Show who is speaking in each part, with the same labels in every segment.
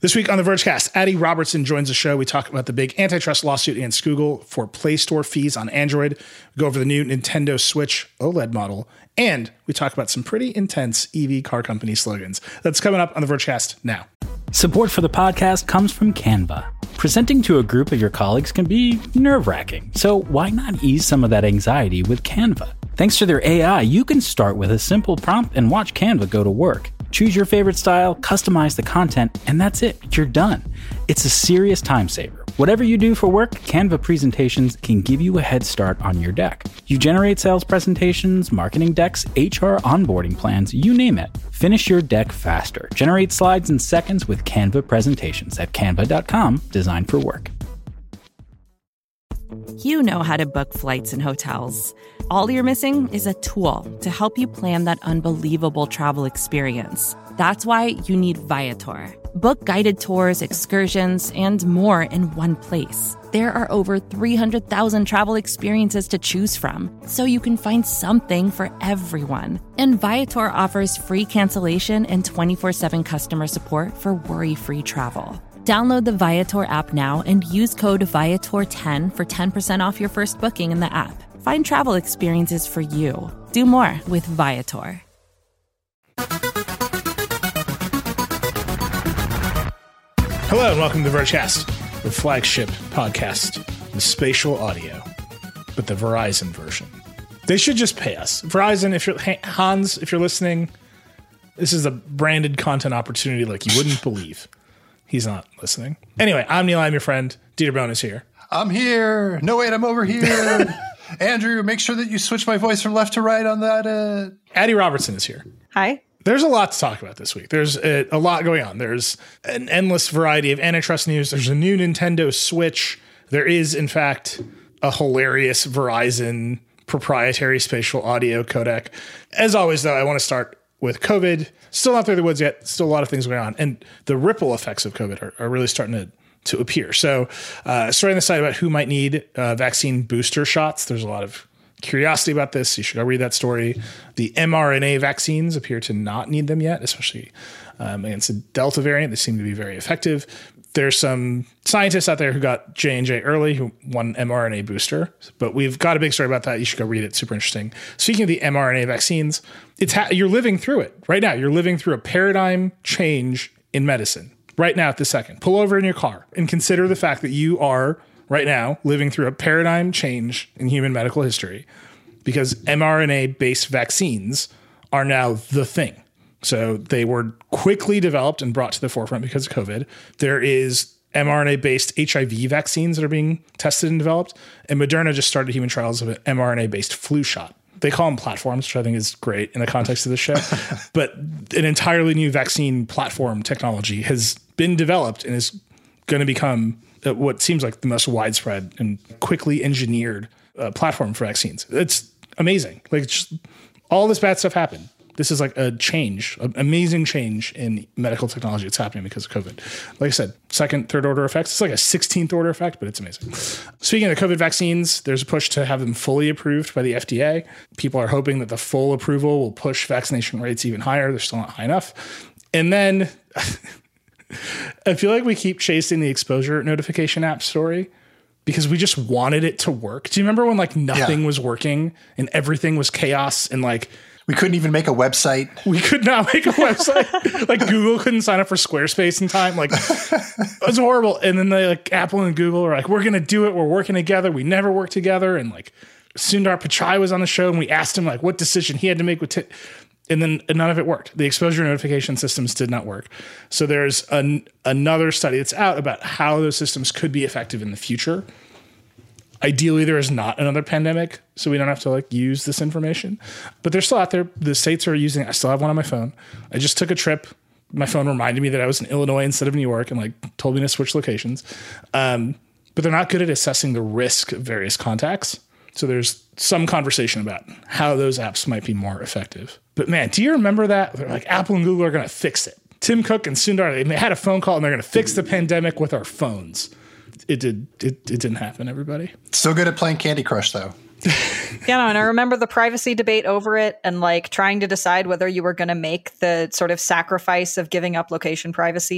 Speaker 1: This week on the Vergecast, Addie Robertson joins the show. We talk about the big antitrust lawsuit against Google for Play Store fees on Android. We go over the new Nintendo Switch OLED model. And we talk about some pretty intense EV car company slogans. That's coming up on the Vergecast now.
Speaker 2: Support for the podcast comes from Canva. Presenting to a group of your colleagues can be nerve-wracking, so why not ease some of that anxiety with Canva? Thanks to their AI, you can start with a simple prompt and watch Canva go to work. Choose your favorite style, customize the content, and that's it. You're done. It's a serious time saver. Whatever you do for work, Canva presentations can give you a head start on your deck. You generate sales presentations, marketing decks, HR onboarding plans, you name it. Finish your deck faster. Generate slides in seconds with Canva presentations at canva.com, designed for work.
Speaker 3: You know how to book flights and hotels. All you're missing is a tool to help you plan that unbelievable travel experience. That's why you need Viator. Book guided tours, excursions, and more in one place. There are over 300,000 travel experiences to choose from, so you can find something for everyone. And Viator offers free cancellation and 24/7 customer support for worry-free travel. Download the Viator app now and use code Viator10 for 10% off your first booking in the app. Find travel experiences for you. Do more with Viator.
Speaker 1: Hello and welcome to the Vergecast, the flagship podcast with spatial audio, but the Verizon version. They should just pay us. Verizon, if you're Hans, if you're listening, this is a branded content opportunity like you wouldn't believe. He's not listening. Anyway, I'm Neil. I'm your friend. Dieter Bohn is here.
Speaker 4: I'm here. No, wait, I'm over here. Andrew, make sure that you switch my voice from left to right on that.
Speaker 1: Addie Robertson is here.
Speaker 5: Hi.
Speaker 1: There's a lot to talk about this week. There's a lot going on. There's an endless variety of antitrust news. There's a new Nintendo Switch. There is, in fact, a hilarious Verizon proprietary spatial audio codec. As always, though, I want to start with COVID. Still not through the woods yet. Still a lot of things going on. And the ripple effects of COVID are really starting to appear. So starting the site about who might need vaccine booster shots. There's a lot of curiosity about this. You should go read that story. The mRNA vaccines appear to not need them yet, especially against the Delta variant. They seem to be very effective. There's some scientists out there who got J&J early who won an mRNA booster, but we've got a big story about that. You should go read it. Super interesting. Speaking of the mRNA vaccines, you're living through it right now. You're living through a paradigm change in medicine right now at this second. Pull over in your car and consider the fact that you are right now living through a paradigm change in human medical history because mRNA-based vaccines are now the thing. So they were quickly developed and brought to the forefront because of COVID. There is mRNA-based HIV vaccines that are being tested and developed. And Moderna just started human trials of an mRNA-based flu shot. They call them platforms, which I think is great in the context of this show. But an entirely new vaccine platform technology has been developed and is going to become what seems like the most widespread and quickly engineered platform for vaccines. It's amazing. Like just, all this bad stuff happened. This is like a change, an amazing change in medical technology that's happening because of COVID. Like I said, second, third order effects. It's like a 16th order effect, but it's amazing. Speaking of COVID vaccines, there's a push to have them fully approved by the FDA. People are hoping that the full approval will push vaccination rates even higher. They're still not high enough. And then I feel like we keep chasing the exposure notification app story because we just wanted it to work. Do you remember when like nothing was working and everything was chaos and like
Speaker 4: we couldn't even make a website?
Speaker 1: We could not make a website. Like Google couldn't sign up for Squarespace in time. Like it was horrible. And then they like Apple and Google were like, we're going to do it. We're working together. We never worked together. And like Sundar Pichai was on the show and we asked him like what decision he had to make with and then none of it worked. The exposure notification systems did not work. So there's another study that's out about how those systems could be effective in the future. Ideally, there is not another pandemic, so we don't have to like use this information. But they're still out there. The states are using it. I still have one on my phone. I just took a trip. My phone reminded me that I was in Illinois instead of New York and like told me to switch locations. But they're not good at assessing the risk of various contacts. So there's some conversation about how those apps might be more effective. But man, do you remember that? They're like Apple and Google are going to fix it. Tim Cook and Sundar, they had a phone call and they're going to fix the pandemic with our phones. It didn't happen, everybody.
Speaker 4: Still good at playing Candy Crush, though.
Speaker 5: Yeah, no, and I remember the privacy debate over it and like trying to decide whether you were going to make the sort of sacrifice of giving up location privacy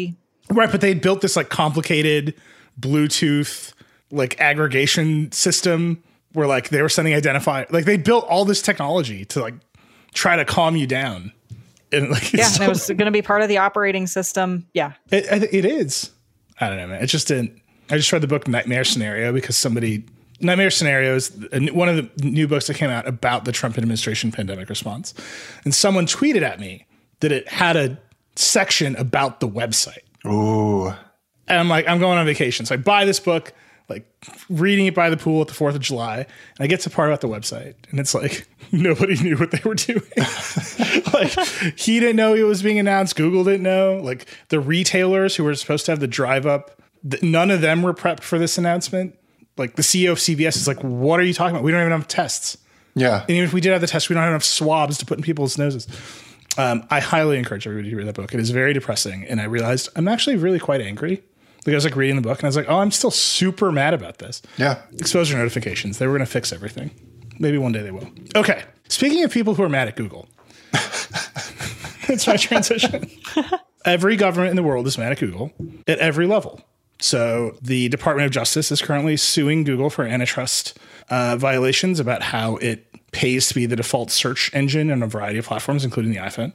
Speaker 1: Right, but they built this like complicated Bluetooth like aggregation system where like they were sending like they built all this technology to like try to calm you down. And like
Speaker 5: and it was going to be part of the operating system. Yeah,
Speaker 1: it is. I don't know, man. It just didn't. I just read the book Nightmare Scenario because Nightmare Scenario is one of the new books that came out about the Trump administration pandemic response, and someone tweeted at me that it had a section about the website.
Speaker 4: Ooh.
Speaker 1: And I'm like, I'm going on vacation. So I buy this book, like reading it by the pool at the 4th of July. And I get to the part about the website. And it's like, nobody knew what they were doing. Like, he didn't know it was being announced. Google didn't know. Like, the retailers who were supposed to have the drive up, none of them were prepped for this announcement. Like, the CEO of CVS is like, what are you talking about? We don't even have tests.
Speaker 4: Yeah.
Speaker 1: And even if we did have the tests, we don't have enough swabs to put in people's noses. I highly encourage everybody to read that book. It is very depressing. And I realized I'm actually really quite angry. Like I was like reading the book and I was like, oh, I'm still super mad about this.
Speaker 4: Yeah.
Speaker 1: Exposure notifications. They were going to fix everything. Maybe one day they will. Okay. Speaking of people who are mad at Google. It's my transition. Every government in the world is mad at Google at every level. So the Department of Justice is currently suing Google for antitrust violations about how it pays to be the default search engine on a variety of platforms, including the iPhone.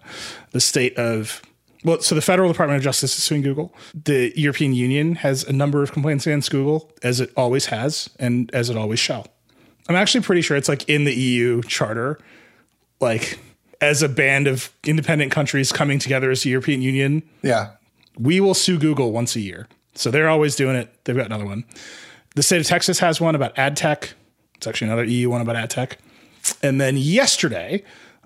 Speaker 1: So the Federal Department of Justice is suing Google. The European Union has a number of complaints against Google, as it always has and as it always shall. I'm actually pretty sure it's like in the EU charter, like as a band of independent countries coming together as the European Union.
Speaker 4: Yeah.
Speaker 1: We will sue Google once a year. So they're always doing it. They've got another one. The state of Texas has one about ad tech. It's actually another EU one about ad tech. And then yesterday,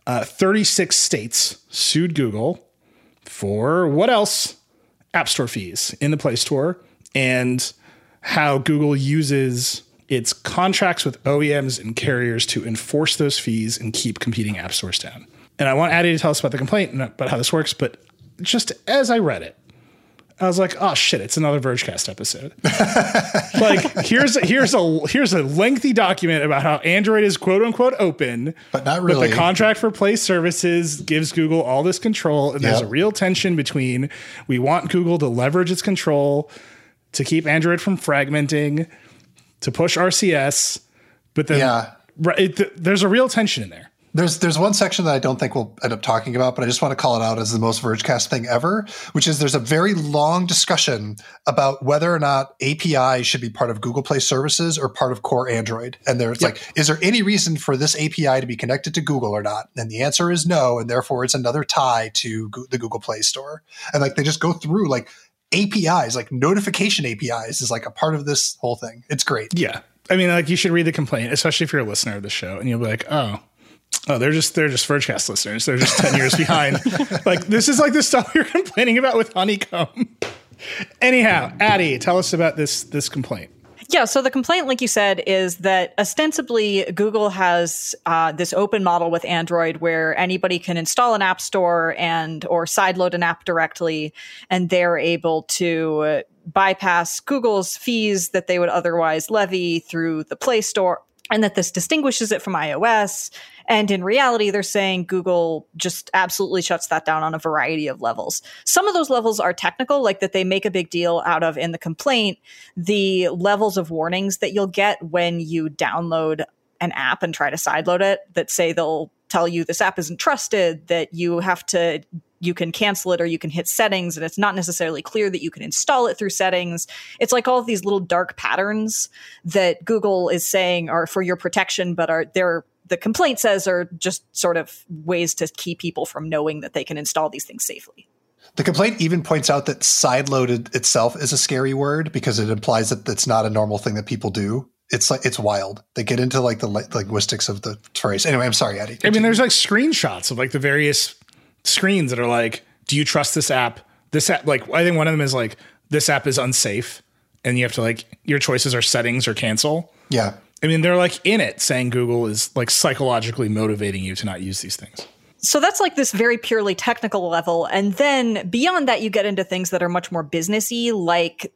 Speaker 1: 36 states sued Google for what else? App Store fees in the Play Store and how Google uses its contracts with OEMs and carriers to enforce those fees and keep competing app stores down. And I want Addie to tell us about the complaint and about how this works, but just as I read it, I was like, oh shit, it's another Vergecast episode. Like here's a lengthy document about how Android is quote unquote open,
Speaker 4: but not really.
Speaker 1: But the contract for Play services gives Google all this control. And there's a real tension between we want Google to leverage its control to keep Android from fragmenting, to push RCS. But then there's a real tension in there.
Speaker 4: There's one section that I don't think we'll end up talking about, but I just want to call it out as the most Vergecast thing ever, which is there's a very long discussion about whether or not API should be part of Google Play services or part of core Android. And there's like, is there any reason for this API to be connected to Google or not? And the answer is no, and therefore it's another tie to the Google Play Store. And like they just go through like APIs, like notification APIs is like a part of this whole thing. It's great.
Speaker 1: Yeah. I mean, like you should read the complaint, especially if you're a listener of the show, and you'll be like, oh, they're just Vergecast listeners. They're just 10 years behind. Like this is like the stuff you're complaining about with Honeycomb. Anyhow, Addie, tell us about this complaint.
Speaker 5: Yeah, so the complaint, like you said, is that ostensibly Google has this open model with Android where anybody can install an app store or sideload an app directly, and they're able to bypass Google's fees that they would otherwise levy through the Play Store, and that this distinguishes it from iOS. And in reality, they're saying Google just absolutely shuts that down on a variety of levels. Some of those levels are technical, like that they make a big deal out of in the complaint, the levels of warnings that you'll get when you download an app and try to sideload it, that say they'll tell you this app isn't trusted, that you can cancel it or you can hit settings, and it's not necessarily clear that you can install it through settings. It's like all of these little dark patterns that Google is saying are for your protection, but the complaint says are just sort of ways to keep people from knowing that they can install these things safely.
Speaker 4: The complaint even points out that sideloaded itself is a scary word because it implies that it's not a normal thing that people do. It's like, it's wild. They get into like the linguistics of the phrase. Anyway, I'm sorry, Eddie.
Speaker 1: I mean, there's like screenshots of like the various screens that are like, do you trust this app? This app, like, I think one of them is like, this app is unsafe. And you have to like, your choices are settings or cancel.
Speaker 4: Yeah.
Speaker 1: I mean, they're like in it saying Google is like psychologically motivating you to not use these things.
Speaker 5: So that's like this very purely technical level. And then beyond that, you get into things that are much more businessy, like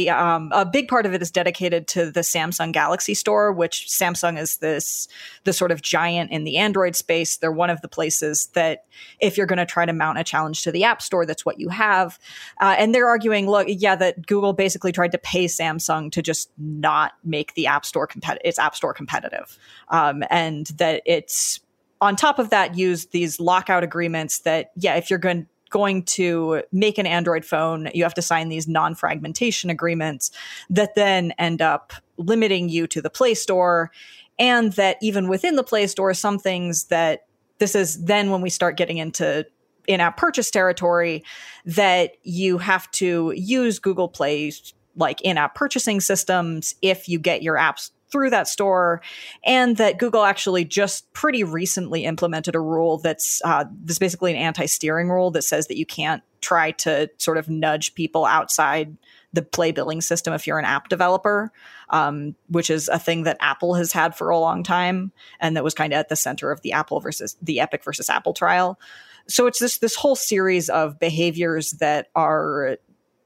Speaker 5: a big part of it is dedicated to the Samsung Galaxy Store, which Samsung is the sort of giant in the Android space. They're one of the places that if you're going to try to mount a challenge to the App Store, that's what you have. And they're arguing, look, that Google basically tried to pay Samsung to just not make the App Store its App Store competitive. And that it's, on top of that, use these lockout agreements that, if you're going to make an Android phone, you have to sign these non-fragmentation agreements that then end up limiting you to the Play Store. And that even within the Play Store, some things that this is then when we start getting into in-app purchase territory, that you have to use Google Play's like in-app purchasing systems if you get your apps through that store, and that Google actually just pretty recently implemented a rule that's this basically an anti-steering rule that says that you can't try to sort of nudge people outside the Play billing system if you're an app developer, which is a thing that Apple has had for a long time, and that was kind of at the center of the Epic versus Apple trial. So it's this whole series of behaviors that are,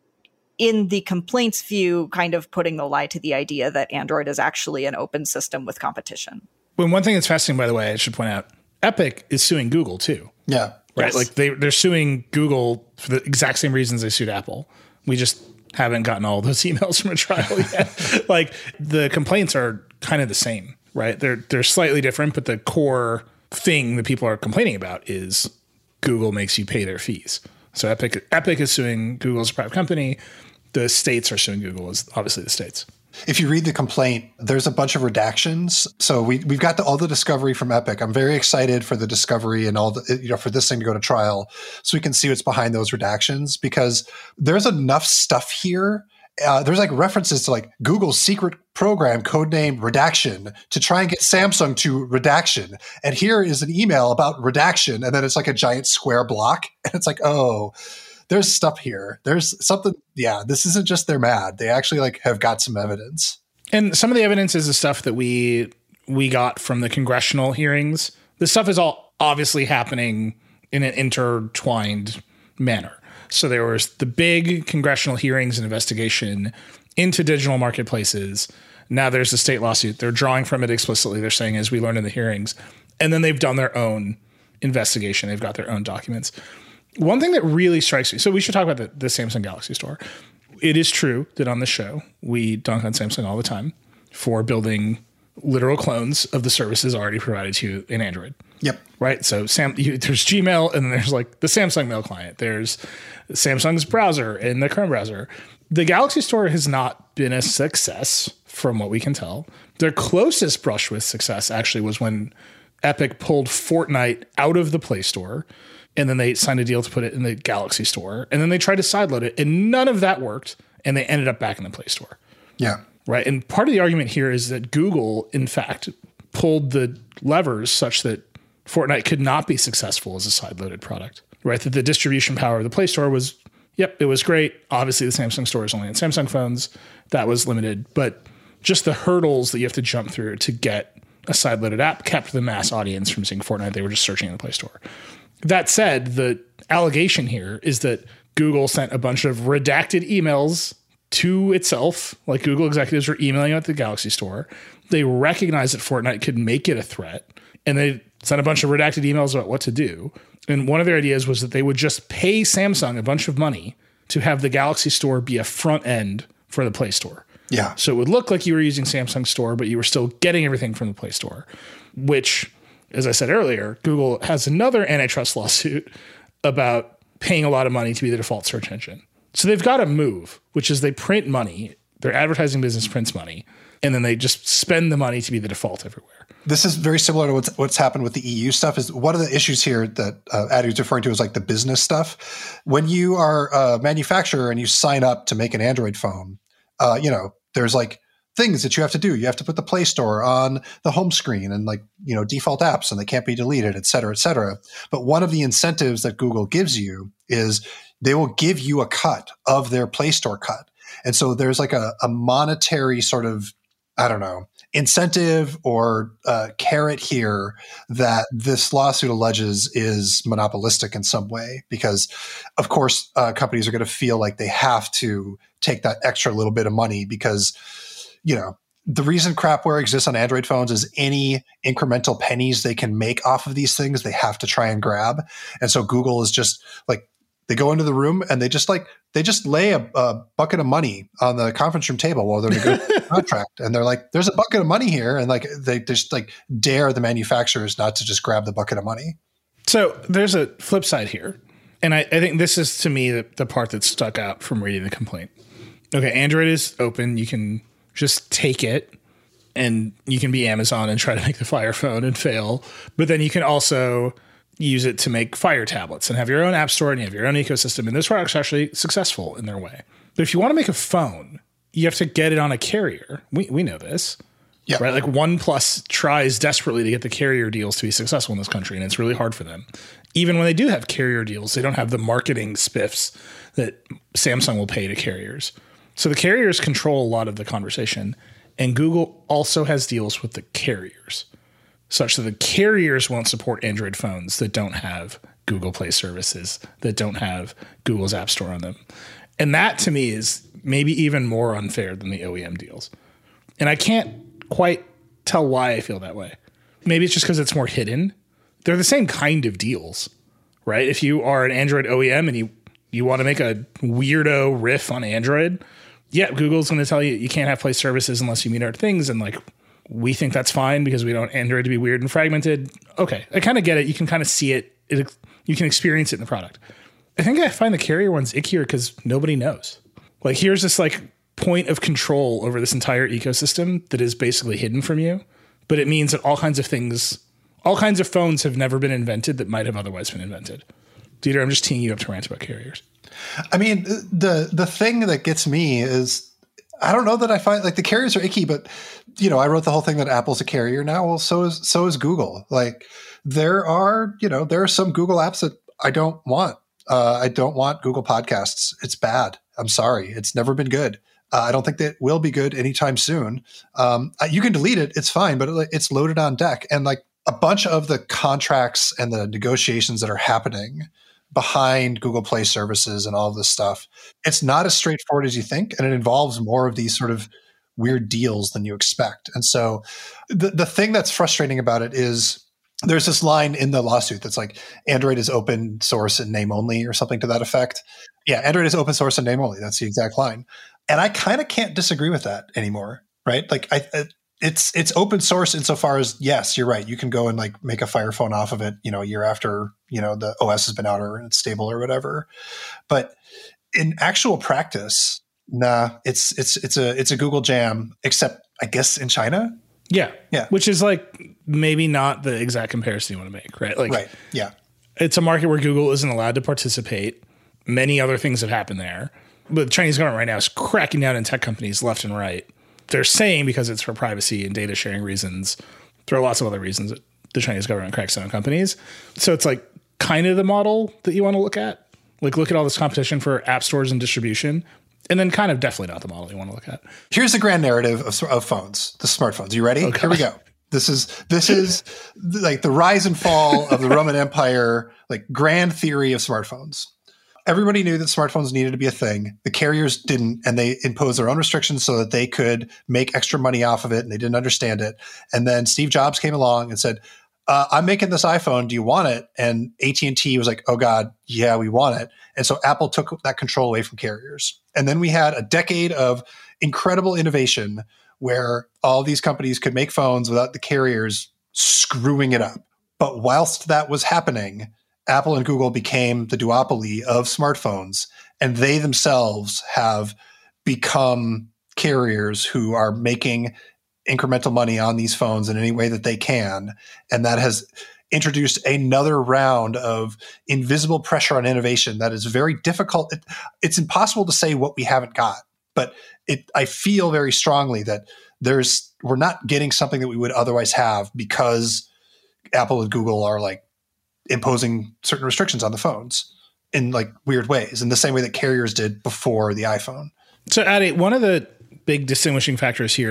Speaker 5: in the complaints view, kind of putting the lie to the idea that Android is actually an open system with competition.
Speaker 1: Well, one thing that's fascinating, by the way, I should point out, Epic is suing Google too.
Speaker 4: Yeah.
Speaker 1: Right?
Speaker 5: Yes.
Speaker 1: Like they're suing Google for the exact same reasons they sued Apple. We just haven't gotten all those emails from a trial yet. Like the complaints are kind of the same, right? They're slightly different, but the core thing that people are complaining about is Google makes you pay their fees. So Epic is suing Google as a private company. The states are suing Google, as obviously the states.
Speaker 4: If you read the complaint, there's a bunch of redactions. So we've got all the discovery from Epic. I'm very excited for the discovery and all the, for this thing to go to trial so we can see what's behind those redactions, because there's enough stuff here. There's like references to like Google's secret program codenamed Redaction to try and get Samsung to redaction. And here is an email about redaction. And then it's like a giant square block. And it's like, oh, there's stuff here. There's something. Yeah, this isn't just they're mad. They actually like have got some evidence.
Speaker 1: And some of the evidence is the stuff that we got from the congressional hearings. This stuff is all obviously happening in an intertwined manner. So there was the big congressional hearings and investigation into digital marketplaces. Now there's a state lawsuit. They're drawing from it explicitly. They're saying, as we learned in the hearings, and then they've done their own investigation. They've got their own documents. One thing that really strikes me, so we should talk about the Samsung Galaxy Store. It is true that on the show, we dunk on Samsung all the time for building literal clones of the services already provided to you in Android.
Speaker 4: Yep.
Speaker 1: Right? So there's Gmail, and then there's like the Samsung Mail client. There's Samsung's browser and the Chrome browser. The Galaxy Store has not been a success from what we can tell. Their closest brush with success actually was when Epic pulled Fortnite out of the Play Store, and then they signed a deal to put it in the Galaxy Store. And then they tried to sideload it, and none of that worked. And they ended up back in the Play Store.
Speaker 4: Yeah.
Speaker 1: Right. And part of the argument here is that Google, in fact, pulled the levers such that Fortnite could not be successful as a sideloaded product. Right. That the distribution power of the Play Store was, it was great. Obviously, the Samsung Store is only on Samsung phones. That was limited. But just the hurdles that you have to jump through to get a sideloaded app kept the mass audience from seeing Fortnite. They were just searching in the Play Store. That said, the allegation here is that Google sent a bunch of redacted emails to itself, like Google executives were emailing out the Galaxy Store. They recognized that Fortnite could make it a threat, and they sent a bunch of redacted emails about what to do. And one of their ideas was that they would just pay Samsung a bunch of money to have the Galaxy Store be a front end for the Play Store.
Speaker 4: Yeah.
Speaker 1: So it would look like you were using Samsung Store, but you were still getting everything from the Play Store, which, as I said earlier, Google has another antitrust lawsuit about paying a lot of money to be the default search engine. So they've got a move, which is they print money, their advertising business prints money, and then they just spend the money to be the default everywhere.
Speaker 4: This is very similar to what's happened with the EU stuff. Is one of the issues here that Addy's referring to is like the business stuff. When you are a manufacturer and you sign up to make an Android phone, there's like things that you have to do. You have to put the Play Store on the home screen and default apps, and they can't be deleted, et cetera, et cetera. But one of the incentives that Google gives you is they will give you a cut of their Play Store cut. And so there's like a monetary sort of I don't know, incentive or carrot here that this lawsuit alleges is monopolistic in some way, because of course companies are going to feel like they have to take that extra little bit of money because, you know, the reason crapware exists on Android phones is any incremental pennies they can make off of these things, they have to try and grab. And so Google is just like, they go into the room and they just lay a bucket of money on the conference room table while they're negotiating a contract. And they're like, there's a bucket of money here. And like, they just like dare the manufacturers not to just grab the bucket of money.
Speaker 1: So there's a flip side here. And I think this is, to me, the part that stuck out from reading the complaint. Okay, Android is open. You can just take it and you can be Amazon and try to make the Fire phone and fail. But then you can also use it to make Fire tablets and have your own app store and you have your own ecosystem. And those products are actually successful in their way. But if you want to make a phone, you have to get it on a carrier. We know this. Yeah. Right? Like OnePlus tries desperately to get the carrier deals to be successful in this country, and it's really hard for them. Even when they do have carrier deals, they don't have the marketing spiffs that Samsung will pay to carriers. So the carriers control a lot of the conversation, and Google also has deals with the carriers, such that the carriers won't support Android phones that don't have Google Play services, that don't have Google's App Store on them. And that, to me, is maybe even more unfair than the OEM deals. And I can't quite tell why I feel that way. Maybe it's just because it's more hidden. They're the same kind of deals, right? If you are an Android OEM and you want to make a weirdo riff on Android, yeah, Google's going to tell you can't have Play services unless you meet our things. And like, we think that's fine because we don't want Android to be weird and fragmented. Okay, I kind of get it. You can kind of see it. You can experience it in the product. I think I find the carrier ones ickier because nobody knows. Like, here's this like point of control over this entire ecosystem that is basically hidden from you. But it means that all kinds of things, all kinds of phones have never been invented that might have otherwise been invented. Dieter, I'm just teeing you up to rant about carriers.
Speaker 4: I mean, the thing that gets me is, I don't know that I find like the carriers are icky, but you know, I wrote the whole thing that Apple's a carrier now. Well, so is Google. Like there are some Google apps that I don't want. I don't want Google Podcasts. It's bad. I'm sorry. It's never been good. I don't think that will be good anytime soon. You can delete it. It's fine, but it's loaded on deck. And like a bunch of the contracts and the negotiations that are happening behind Google Play services and all of this stuff, it's not as straightforward as you think. And it involves more of these sort of weird deals than you expect. And so the thing that's frustrating about it is there's this line in the lawsuit that's like, Android is open source and name only or something to that effect. Yeah, Android is open source and name only. That's the exact line. And I kind of can't disagree with that anymore, right? Like it's open source insofar as, yes, you're right. You can go and like make a Fire phone off of it, you know, a year after, you know, the OS has been out or it's stable or whatever. But in actual practice, nah, it's a Google jam, except I guess in China.
Speaker 1: Yeah. Which is like maybe not the exact comparison you want to make, right? Like,
Speaker 4: right. Yeah.
Speaker 1: It's a market where Google isn't allowed to participate. Many other things have happened there. But the Chinese government right now is cracking down on tech companies left and right. They're saying because it's for privacy and data sharing reasons. There are lots of other reasons that the Chinese government cracks down on companies. So it's like kind of the model that you want to look at. Like look at all this competition for app stores and distribution. And then kind of definitely not the model you want to look at.
Speaker 4: Here's the grand narrative of phones, the smartphones. You ready? Okay. Here we go. This is like the rise and fall of the Roman Empire, like grand theory of smartphones. Everybody knew that smartphones needed to be a thing. The carriers didn't, and they imposed their own restrictions so that they could make extra money off of it, and they didn't understand it. And then Steve Jobs came along and said, I'm making this iPhone. Do you want it? And AT&T was like, oh, God, yeah, we want it. And so Apple took that control away from carriers. And then we had a decade of incredible innovation where all these companies could make phones without the carriers screwing it up. But whilst that was happening, Apple and Google became the duopoly of smartphones, and they themselves have become carriers who are making incremental money on these phones in any way that they can. And that has introduced another round of invisible pressure on innovation that is very difficult. It's impossible to say what we haven't got, but I feel very strongly that we're not getting something that we would otherwise have because Apple and Google are like imposing certain restrictions on the phones in like weird ways, in the same way that carriers did before the iPhone.
Speaker 1: So Addy, one of the big distinguishing factors here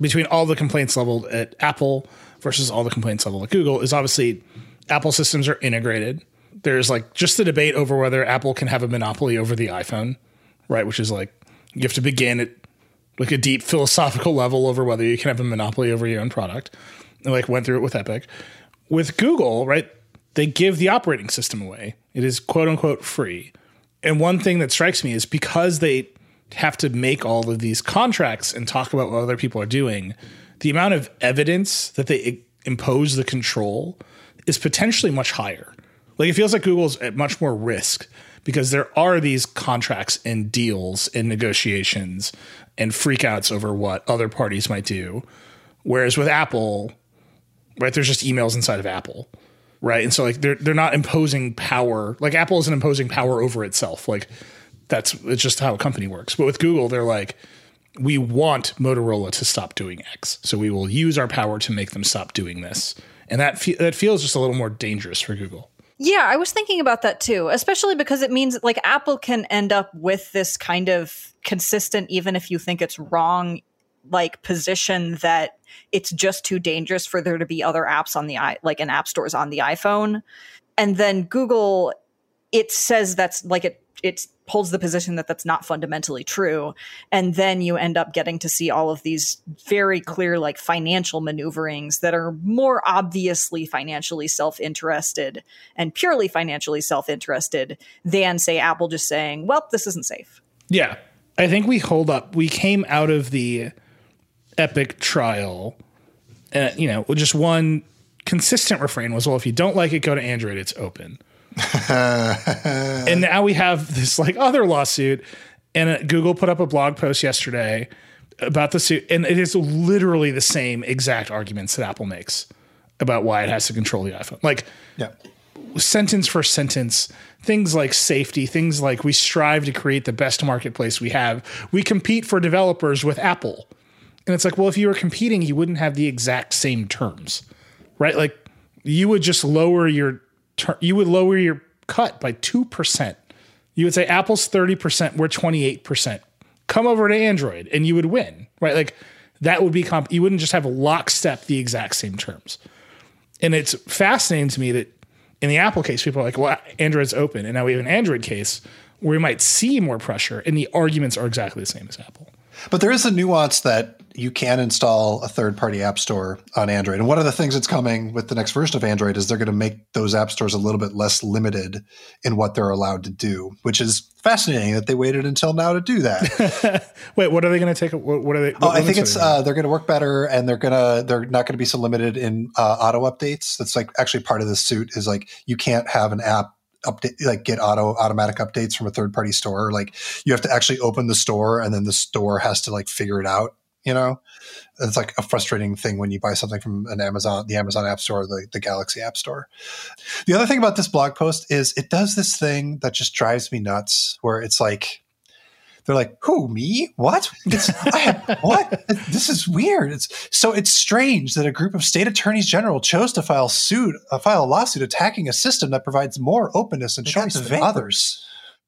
Speaker 1: between all the complaints leveled at Apple versus all the complaints leveled at Google is obviously Apple systems are integrated. There's like just the debate over whether Apple can have a monopoly over the iPhone, right? Which is like, you have to begin at like a deep philosophical level over whether you can have a monopoly over your own product. And like went through it with Epic. With Google, right? They give the operating system away. It is quote unquote free. And one thing that strikes me is because they have to make all of these contracts and talk about what other people are doing, the amount of evidence that they impose the control is potentially much higher. Like it feels like Google's at much more risk because there are these contracts and deals and negotiations and freakouts over what other parties might do. Whereas with Apple, right, there's just emails inside of Apple, right? And so like they're not imposing power. Like Apple isn't imposing power over itself. Like it's just how a company works. But with Google, they're like, we want Motorola to stop doing X. So we will use our power to make them stop doing this. And that feels just a little more dangerous for Google.
Speaker 5: Yeah, I was thinking about that too, especially because it means like Apple can end up with this kind of consistent, even if you think it's wrong, like position that it's just too dangerous for there to be other apps on like in app stores on the iPhone. And then Google, it says that's like it holds the position that that's not fundamentally true. And then you end up getting to see all of these very clear, like financial maneuverings that are more obviously financially self-interested and purely financially self-interested than say Apple just saying, well, this isn't safe.
Speaker 1: Yeah. I think we came out of the Epic trial and, just one consistent refrain was, well, if you don't like it, go to Android, it's open. And now we have this like other lawsuit, and Google put up a blog post yesterday about the suit, and it is literally the same exact arguments that Apple makes about why it has to control the iPhone. Like, sentence for sentence, things like safety, things like we strive to create the best marketplace we have. We compete for developers with Apple. And it's like, well, if you were competing, you wouldn't have the exact same terms, right? Like you would just lower your cut by 2%. You would say Apple's 30%, we're 28%. Come over to Android and you would win, right? Like that would be you wouldn't just have a lockstep the exact same terms. And it's fascinating to me that in the Apple case, people are like, well, Android's open. And now we have an Android case where we might see more pressure and the arguments are exactly the same as Apple.
Speaker 4: But there is a nuance that you can install a third-party app store on Android. And one of the things that's coming with the next version of Android is they're going to make those app stores a little bit less limited in what they're allowed to do, which is fascinating that they waited until now to do that.
Speaker 1: Wait, what are they going to take? What are they?
Speaker 4: I think it's they're going to work better, and they're not going to be so limited in auto updates. That's like actually part of the suit is like you can't have an app update, like get automatic updates from a third-party store. Like you have to actually open the store and then the store has to like figure it out, It's like a frustrating thing when you buy something from the Amazon App Store, the Galaxy App Store. The other thing about this blog post is it does this thing that just drives me nuts where it's like, they're like, who, me? What? What? This is weird. It's strange that a group of state attorneys general chose to file a lawsuit attacking a system that provides more openness and choice than others.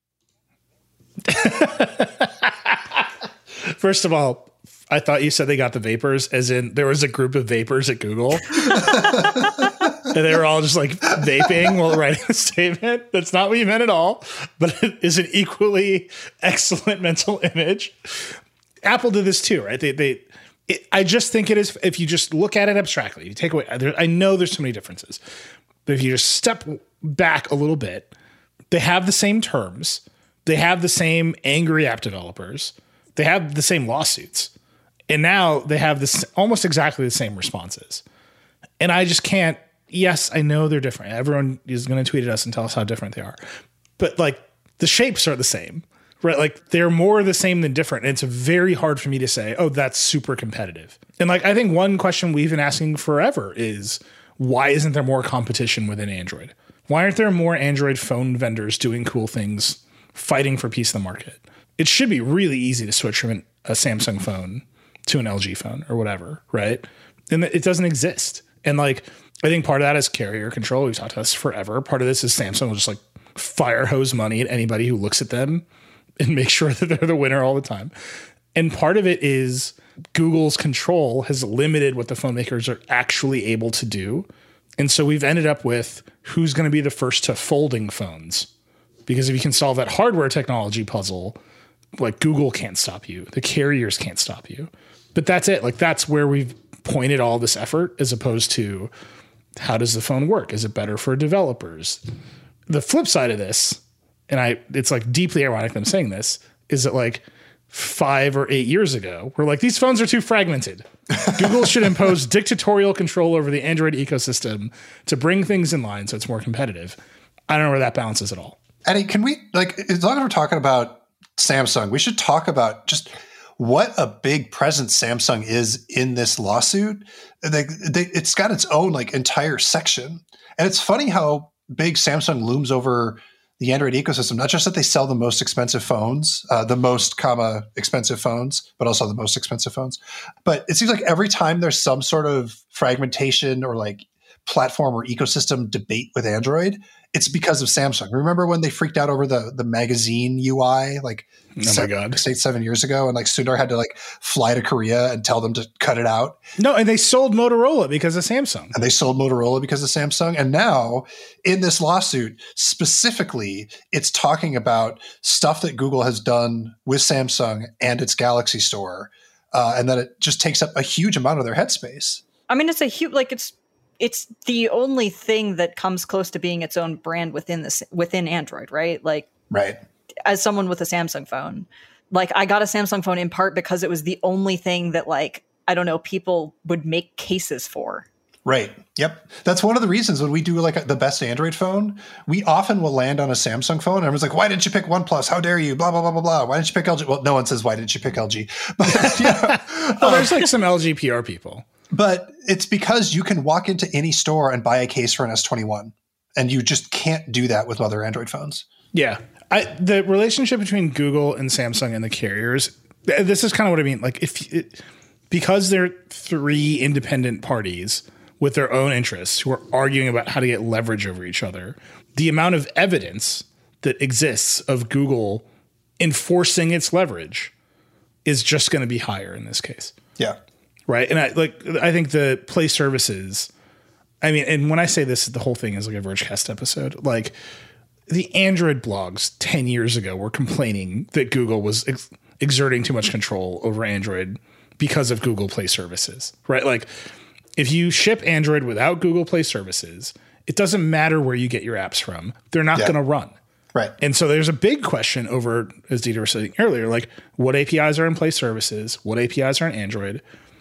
Speaker 1: First of all, I thought you said they got the vapors, as in there was a group of vapors at Google. And they were all just like vaping while writing the statement. That's not what you meant at all, but it is an equally excellent mental image. Apple did this too, right? I just think it is, if you just look at it abstractly, you take away, I know there's so many differences, but if you just step back a little bit, they have the same terms. They have the same angry app developers. They have the same lawsuits. And now they have this almost exactly the same responses. And I just can't. Yes, I know they're different. Everyone is going to tweet at us and tell us how different they are. But like the shapes are the same, right? Like they're more the same than different. And it's very hard for me to say, oh, that's super competitive. And like, I think one question we've been asking forever is why isn't there more competition within Android? Why aren't there more Android phone vendors doing cool things, fighting for a piece of the market? It should be really easy to switch from a Samsung phone to an LG phone or whatever, right? And it doesn't exist. And like, I think part of that is carrier control. We've talked about this forever. Part of this is Samsung will just like fire hose money at anybody who looks at them and make sure that they're the winner all the time. And part of it is Google's control has limited what the phone makers are actually able to do. And so we've ended up with who's going to be the first to folding phones. Because if you can solve that hardware technology puzzle, like Google can't stop you. The carriers can't stop you. But that's it. Like that's where we've pointed all this effort, as opposed to how does the phone work? Is it better for developers? The flip side of this, and it's like deeply ironic that I'm saying this, is that like 5 or 8 years ago, we're like, these phones are too fragmented. Google should impose dictatorial control over the Android ecosystem to bring things in line so it's more competitive. I don't know where that balance is at all.
Speaker 4: Eddie, can we, like, as long as we're talking about Samsung, we should talk about just what a big presence Samsung is in this lawsuit. It's got its own like entire section. And it's funny how big Samsung looms over the Android ecosystem, not just that they sell the most expensive phones, expensive phones, but also the most expensive phones. But it seems like every time there's some sort of fragmentation or like platform or ecosystem debate with Android, it's because of Samsung. Remember when they freaked out over the magazine UI, like 7 years ago, and like Sundar had to like fly to Korea and tell them to cut it out?
Speaker 1: No, and they sold Motorola because of Samsung.
Speaker 4: And now in this lawsuit, specifically, it's talking about stuff that Google has done with Samsung and its Galaxy Store, and that it just takes up a huge amount of their headspace.
Speaker 5: I mean, it's a huge, like it's the only thing that comes close to being its own brand within Android, right? Like,
Speaker 4: right.
Speaker 5: As someone with a Samsung phone, like I got a Samsung phone in part because it was the only thing that, like, I don't know, people would make cases for.
Speaker 4: Right. Yep. That's one of the reasons when we do like the best Android phone, we often will land on a Samsung phone. And everyone's like, why didn't you pick OnePlus? How dare you? Blah, blah, blah, blah, blah. Why didn't you pick LG? Well, no one says, why didn't you pick LG? But
Speaker 1: well, there's like some LG PR people.
Speaker 4: But it's because you can walk into any store and buy a case for an S21. And you just can't do that with other Android phones.
Speaker 1: Yeah. The relationship between Google and Samsung and the carriers, this is kind of what I mean. Like because they're three independent parties with their own interests who are arguing about how to get leverage over each other, the amount of evidence that exists of Google enforcing its leverage is just going to be higher in this case.
Speaker 4: Yeah.
Speaker 1: Right. And I think the Play services, I mean, and when I say this, the whole thing is like a Vergecast episode. Like the Android blogs 10 years ago were complaining that Google was exerting too much control over Android because of Google Play services, right? Like if you ship Android without Google Play services, it doesn't matter where you get your apps from. They're not going to run.
Speaker 4: Right.
Speaker 1: And so there's a big question over, as Dieter was saying earlier, like what APIs are in Play services, what APIs are in Android.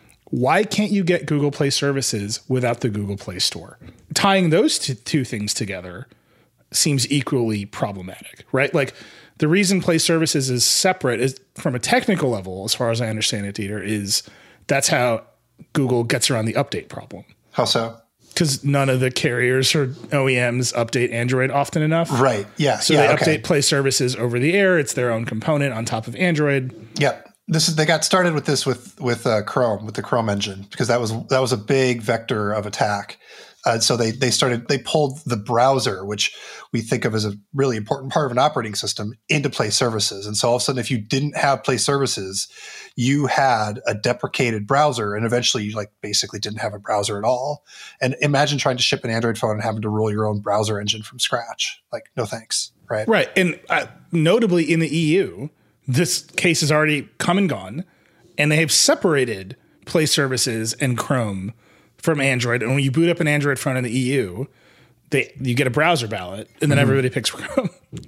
Speaker 1: Why can't you get Google Play services without the Google Play Store? Tying those two things together seems equally problematic, right? Like the reason Play services is separate is from a technical level, as far as I understand it, Dieter, is that's how Google gets around the update problem.
Speaker 4: How so?
Speaker 1: Because none of the carriers or OEMs update Android often enough.
Speaker 4: Right. Yeah.
Speaker 1: So they update Play services over the air. It's their own component on top of Android.
Speaker 4: Yep. They got started with this with Chrome, with the Chrome engine, because that was a big vector of attack. So they pulled the browser, which we think of as a really important part of an operating system, into Play services. And so all of a sudden, if you didn't have Play services, you had a deprecated browser, and eventually you like basically didn't have a browser at all. And imagine trying to ship an Android phone and having to roll your own browser engine from scratch. Like, no thanks, right?
Speaker 1: Right. And notably in the EU, this case has already come and gone, and they have separated Play services and Chrome from Android. And when you boot up an Android phone in the EU, you get a browser ballot, and then everybody picks Chrome,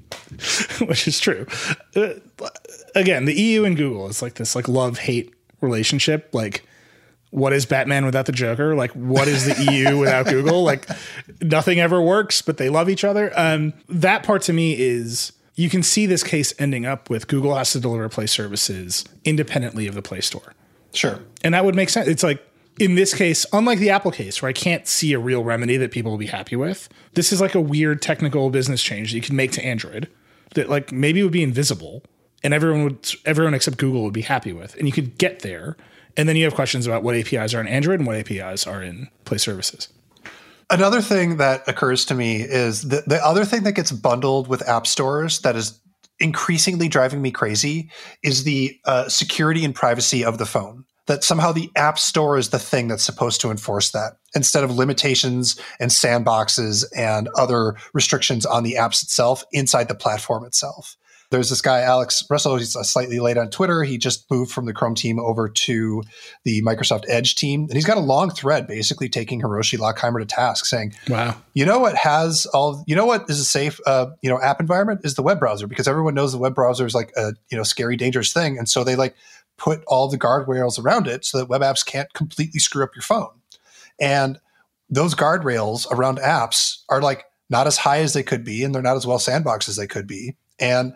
Speaker 1: which is true. Again, the EU and Google is like this like love-hate relationship. Like, what is Batman without the Joker? Like, what is the EU without Google? Like, nothing ever works, but they love each other. That part to me is, you can see this case ending up with Google has to deliver Play services independently of the Play Store.
Speaker 4: Sure.
Speaker 1: And that would make sense. It's like, in this case, unlike the Apple case, where I can't see a real remedy that people will be happy with, this is like a weird technical business change that you can make to Android that like maybe would be invisible and everyone except Google would be happy with. And you could get there. And then you have questions about what APIs are in Android and what APIs are in Play services.
Speaker 4: Another thing that occurs to me is the other thing that gets bundled with app stores that is increasingly driving me crazy is the security and privacy of the phone. that somehow the App Store is the thing that's supposed to enforce that instead of limitations and sandboxes and other restrictions on the apps itself inside the platform itself. There's this guy, Alex Russell, he's slightly late on Twitter. He just moved from the Chrome team over to the Microsoft Edge team. And he's got a long thread basically taking Hiroshi Lockheimer to task saying, wow, you know what is a safe, app environment is the web browser, because everyone knows the web browser is like a, scary, dangerous thing. And so they like put all the guardrails around it so that web apps can't completely screw up your phone. And those guardrails around apps are like not as high as they could be, and they're not as well sandboxed as they could be. And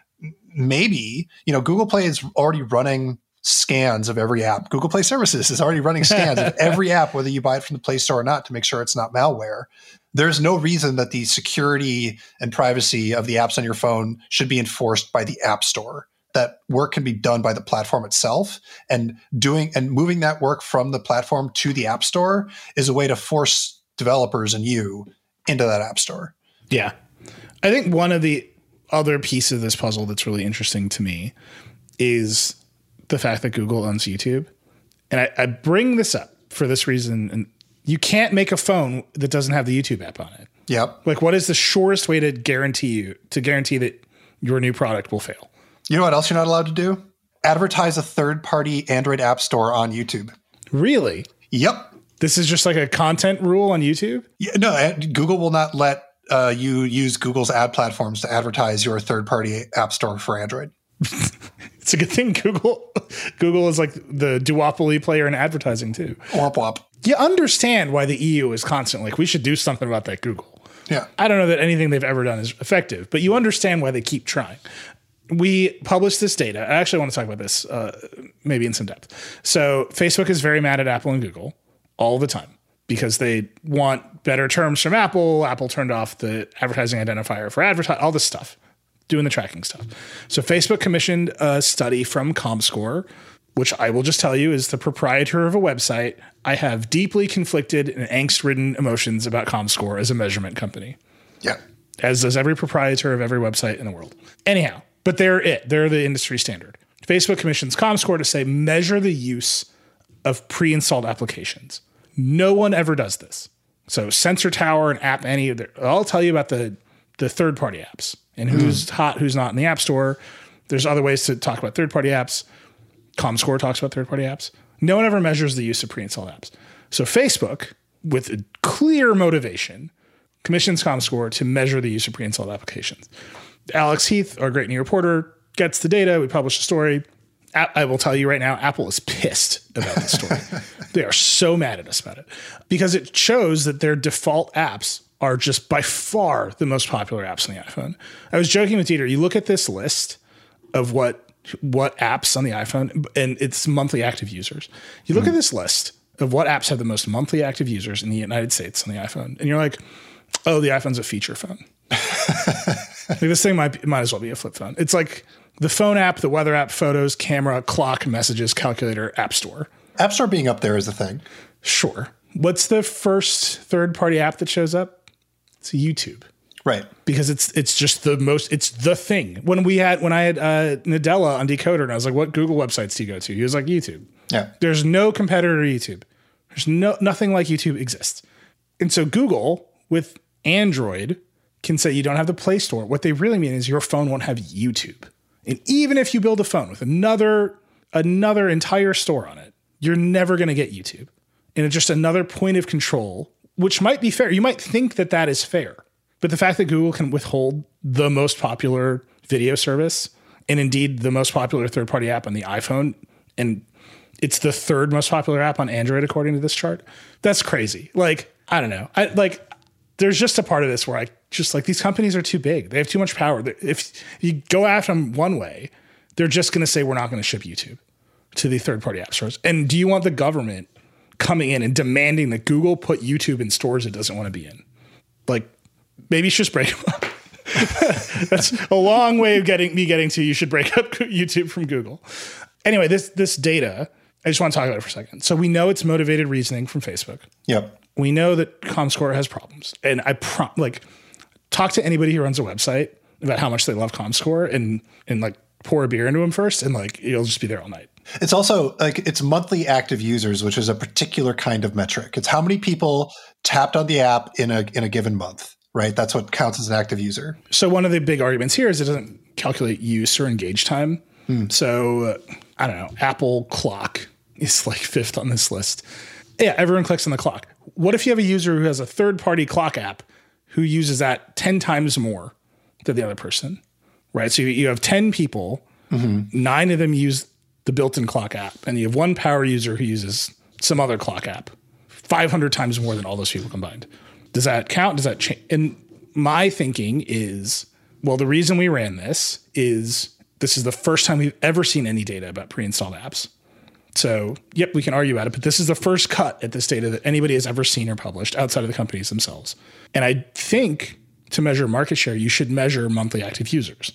Speaker 4: maybe, Google Play is already running scans of every app. Google Play Services is already running scans of every app, whether you buy it from the Play Store or not, to make sure it's not malware. There's no reason that the security and privacy of the apps on your phone should be enforced by the App Store. That work can be done by the platform itself, and moving that work from the platform to the App Store is a way to force developers and you into that App Store.
Speaker 1: Yeah. I think one of the other piece of this puzzle that's really interesting to me is the fact that Google owns YouTube. And I bring this up for this reason. And you can't make a phone that doesn't have the YouTube app on it.
Speaker 4: Yep.
Speaker 1: Like, what is the surest way to guarantee that your new product will fail?
Speaker 4: You know what else you're not allowed to do? Advertise a third-party Android app store on YouTube.
Speaker 1: Really?
Speaker 4: Yep.
Speaker 1: This is just like a content rule on YouTube?
Speaker 4: Yeah, no, Google will not let you use Google's ad platforms to advertise your third-party app store for Android.
Speaker 1: It's a good thing Google is like the duopoly player in advertising too.
Speaker 4: Womp womp.
Speaker 1: You understand why the EU is constantly like, we should do something about that, Google.
Speaker 4: Yeah.
Speaker 1: I don't know that anything they've ever done is effective, but you understand why they keep trying. We published this data. I actually want to talk about this maybe in some depth. So Facebook is very mad at Apple and Google all the time because they want better terms from Apple. Apple turned off the advertising identifier for all this stuff, doing the tracking stuff. So Facebook commissioned a study from Comscore, which I will just tell you is the proprietor of a website. I have deeply conflicted and angst-ridden emotions about Comscore as a measurement company.
Speaker 4: Yeah.
Speaker 1: As does every proprietor of every website in the world. Anyhow, but they're the industry standard. Facebook commissions Comscore to say, measure the use of pre-installed applications. No one ever does this. So Sensor Tower and App Annie, I'll tell you about the third-party apps and who's hot, who's not in the App Store. There's other ways to talk about third-party apps. Comscore talks about third-party apps. No one ever measures the use of pre-installed apps. So Facebook, with a clear motivation, commissions Comscore to measure the use of pre-installed applications. Alex Heath, our great new reporter, gets the data. We publish a story. I will tell you right now, Apple is pissed about this story. They are so mad at us about it because it shows that their default apps are just by far the most popular apps on the iPhone. I was joking with Dieter. You look at this list of what apps on the iPhone and its monthly active users. You look at this list of what apps have the most monthly active users in the United States on the iPhone, and you're like, oh, the iPhone's a feature phone. Like, this thing might as well be a flip phone. It's like the phone app, the weather app, photos, camera, clock, messages, calculator, App Store.
Speaker 4: App Store being up there is the thing.
Speaker 1: Sure. What's the first third-party app that shows up? It's YouTube.
Speaker 4: Right.
Speaker 1: Because it's just it's the thing. When I had Nadella on Decoder and I was like, what Google websites do you go to? He was like, YouTube.
Speaker 4: Yeah.
Speaker 1: There's no competitor to YouTube. There's nothing like YouTube exists. And so Google with Android can say you don't have the Play Store. What they really mean is your phone won't have YouTube. And even if you build a phone with another entire store on it, you're never going to get YouTube. And it's just another point of control, which might be fair. You might think that is fair. But the fact that Google can withhold the most popular video service and indeed the most popular third-party app on the iPhone, and it's the third most popular app on Android according to this chart, that's crazy. Like, I don't know. There's just a part of this where I just like, these companies are too big. They have too much power. If you go after them one way, they're just going to say, we're not going to ship YouTube to the third-party app stores. And do you want the government coming in and demanding that Google put YouTube in stores it doesn't want to be in? Like, maybe you should just break them up. That's a long way of getting to you should break up YouTube from Google. Anyway, this data, I just want to talk about it for a second. So we know it's motivated reasoning from Facebook.
Speaker 4: Yep.
Speaker 1: We know that Comscore has problems. And talk to anybody who runs a website about how much they love Comscore and like pour a beer into them first, and like you'll just be there all night.
Speaker 4: It's also like it's monthly active users, which is a particular kind of metric. It's how many people tapped on the app in a given month, right? That's what counts as an active user.
Speaker 1: So one of the big arguments here is it doesn't calculate use or engage time. So I don't know, Apple Clock is like 5th on this list. Yeah, everyone clicks on the clock. What if you have a user who has a third-party clock app who uses that 10 times more than the other person, right? So you have 10 people, 9 of them use the built-in clock app, and you have one power user who uses some other clock app 500 times more than all those people combined. Does that count? Does that change? And my thinking is, well, the reason we ran this is the first time we've ever seen any data about pre-installed apps. So, yep, we can argue about it, but this is the first cut at this data that anybody has ever seen or published outside of the companies themselves. And I think to measure market share, you should measure monthly active users,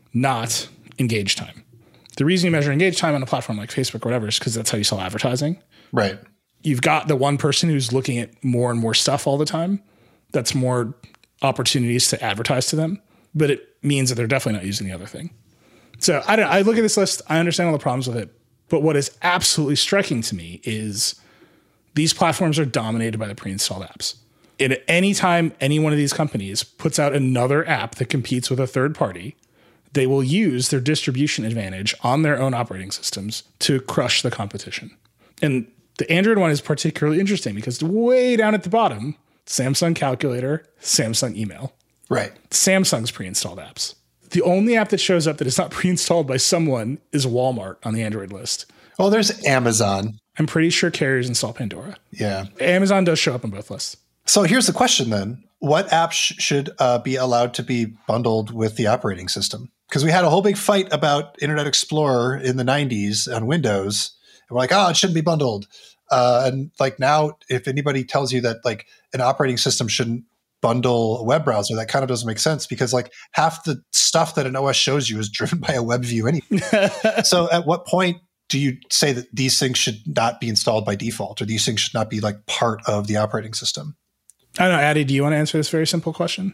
Speaker 1: not engage time. The reason you measure engage time on a platform like Facebook or whatever is because that's how you sell advertising.
Speaker 4: Right.
Speaker 1: You've got the one person who's looking at more and more stuff all the time. That's more opportunities to advertise to them, but it means that they're definitely not using the other thing. So I look at this list, I understand all the problems with it, but what is absolutely striking to me is these platforms are dominated by the pre-installed apps. And at any time any one of these companies puts out another app that competes with a third party, they will use their distribution advantage on their own operating systems to crush the competition. And the Android one is particularly interesting because way down at the bottom, Samsung Calculator, Samsung Email.
Speaker 4: Right.
Speaker 1: Samsung's pre-installed apps. The only app that shows up that is not pre-installed by someone is Walmart on the Android list.
Speaker 4: Oh, there's Amazon.
Speaker 1: I'm pretty sure carriers install Pandora.
Speaker 4: Yeah.
Speaker 1: Amazon does show up on both lists.
Speaker 4: So here's the question then. What apps should be allowed to be bundled with the operating system? Because we had a whole big fight about Internet Explorer in the 90s on Windows. And we're like, it shouldn't be bundled. And like now, if anybody tells you that like an operating system shouldn't bundle a web browser, that kind of doesn't make sense because like half the stuff that an OS shows you is driven by a web view anyway. So at what point do you say that these things should not be installed by default or these things should not be like part of the operating system?
Speaker 1: I don't know, Addie, do you want to answer this very simple question?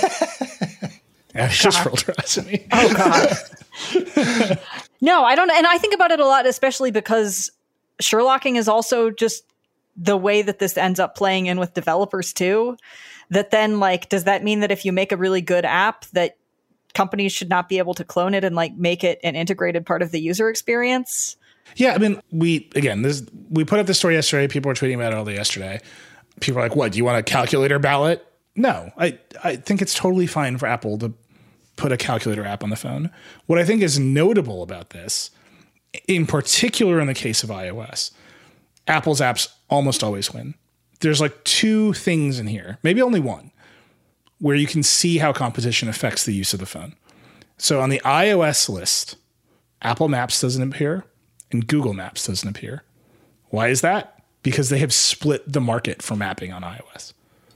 Speaker 1: Addie just rolled her eyes at me.
Speaker 5: Oh, God. No, I don't. And I think about it a lot, especially because Sherlocking is also just the way that this ends up playing in with developers too. That then, like, does that mean that if you make a really good app that companies should not be able to clone it and like make it an integrated part of the user experience?
Speaker 1: Yeah, I mean, we put up this story yesterday. People were tweeting about it all day yesterday. People are like, what, do you want a calculator ballot? No, I think it's totally fine for Apple to put a calculator app on the phone. What I think is notable about this, in particular in the case of iOS, Apple's apps almost always win. There's like 2 things in here, maybe only one, where you can see how competition affects the use of the phone. So on the iOS list, Apple Maps doesn't appear and Google Maps doesn't appear. Why is that? Because they have split the market for mapping on iOS.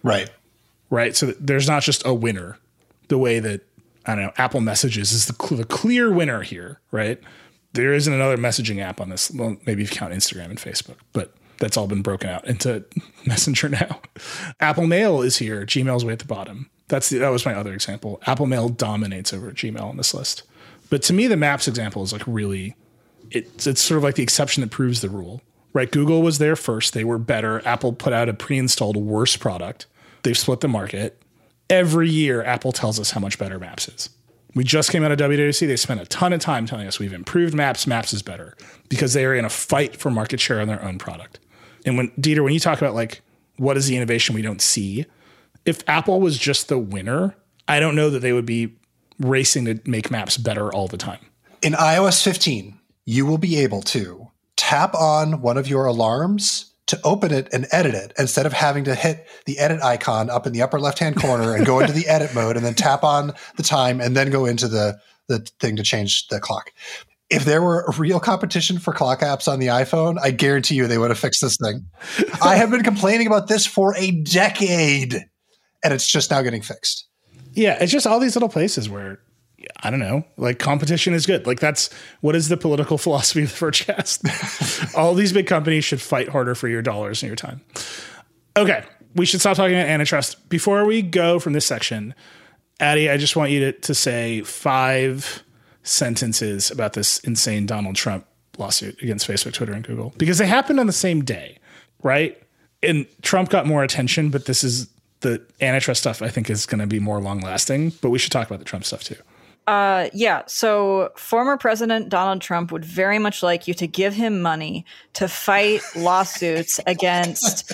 Speaker 1: Right. So there's not just a winner the way that, I don't know, Apple Messages is the clear winner here, right? There isn't another messaging app on this. Well, maybe if you count Instagram and Facebook, but that's all been broken out into Messenger now. Apple Mail is here. Gmail's way at the bottom. That was my other example. Apple Mail dominates over Gmail on this list. But to me, the Maps example is like really, it's sort of like the exception that proves the rule, right? Google was there first. They were better. Apple put out a pre-installed worse product. They've split the market. Every year, Apple tells us how much better Maps is. We just came out of WWDC. They spent a ton of time telling us we've improved Maps. Maps is better because they are in a fight for market share on their own product. And Dieter, when you talk about like, what is the innovation we don't see? If Apple was just the winner, I don't know that they would be racing to make Maps better all the time.
Speaker 4: In iOS 15, you will be able to tap on one of your alarms to open it and edit it instead of having to hit the edit icon up in the upper left-hand corner and go into the edit mode and then tap on the time and then go into the thing to change the clock. If there were a real competition for clock apps on the iPhone, I guarantee you they would have fixed this thing. I have been complaining about this for a decade, and it's just now getting fixed.
Speaker 1: Yeah, it's just all these little places where, I don't know, like competition is good. Like that's, what is the political philosophy of the Vergecast? All these big companies should fight harder for your dollars and your time. Okay, we should stop talking about antitrust. Before we go from this section, Addie, I just want you to say 5 sentences about this insane Donald Trump lawsuit against Facebook, Twitter, and Google because they happened on the same day, right? And Trump got more attention, but this is the antitrust stuff I think is going to be more long lasting, but we should talk about the Trump stuff too.
Speaker 5: Yeah. So former President Donald Trump would very much like you to give him money to fight lawsuits against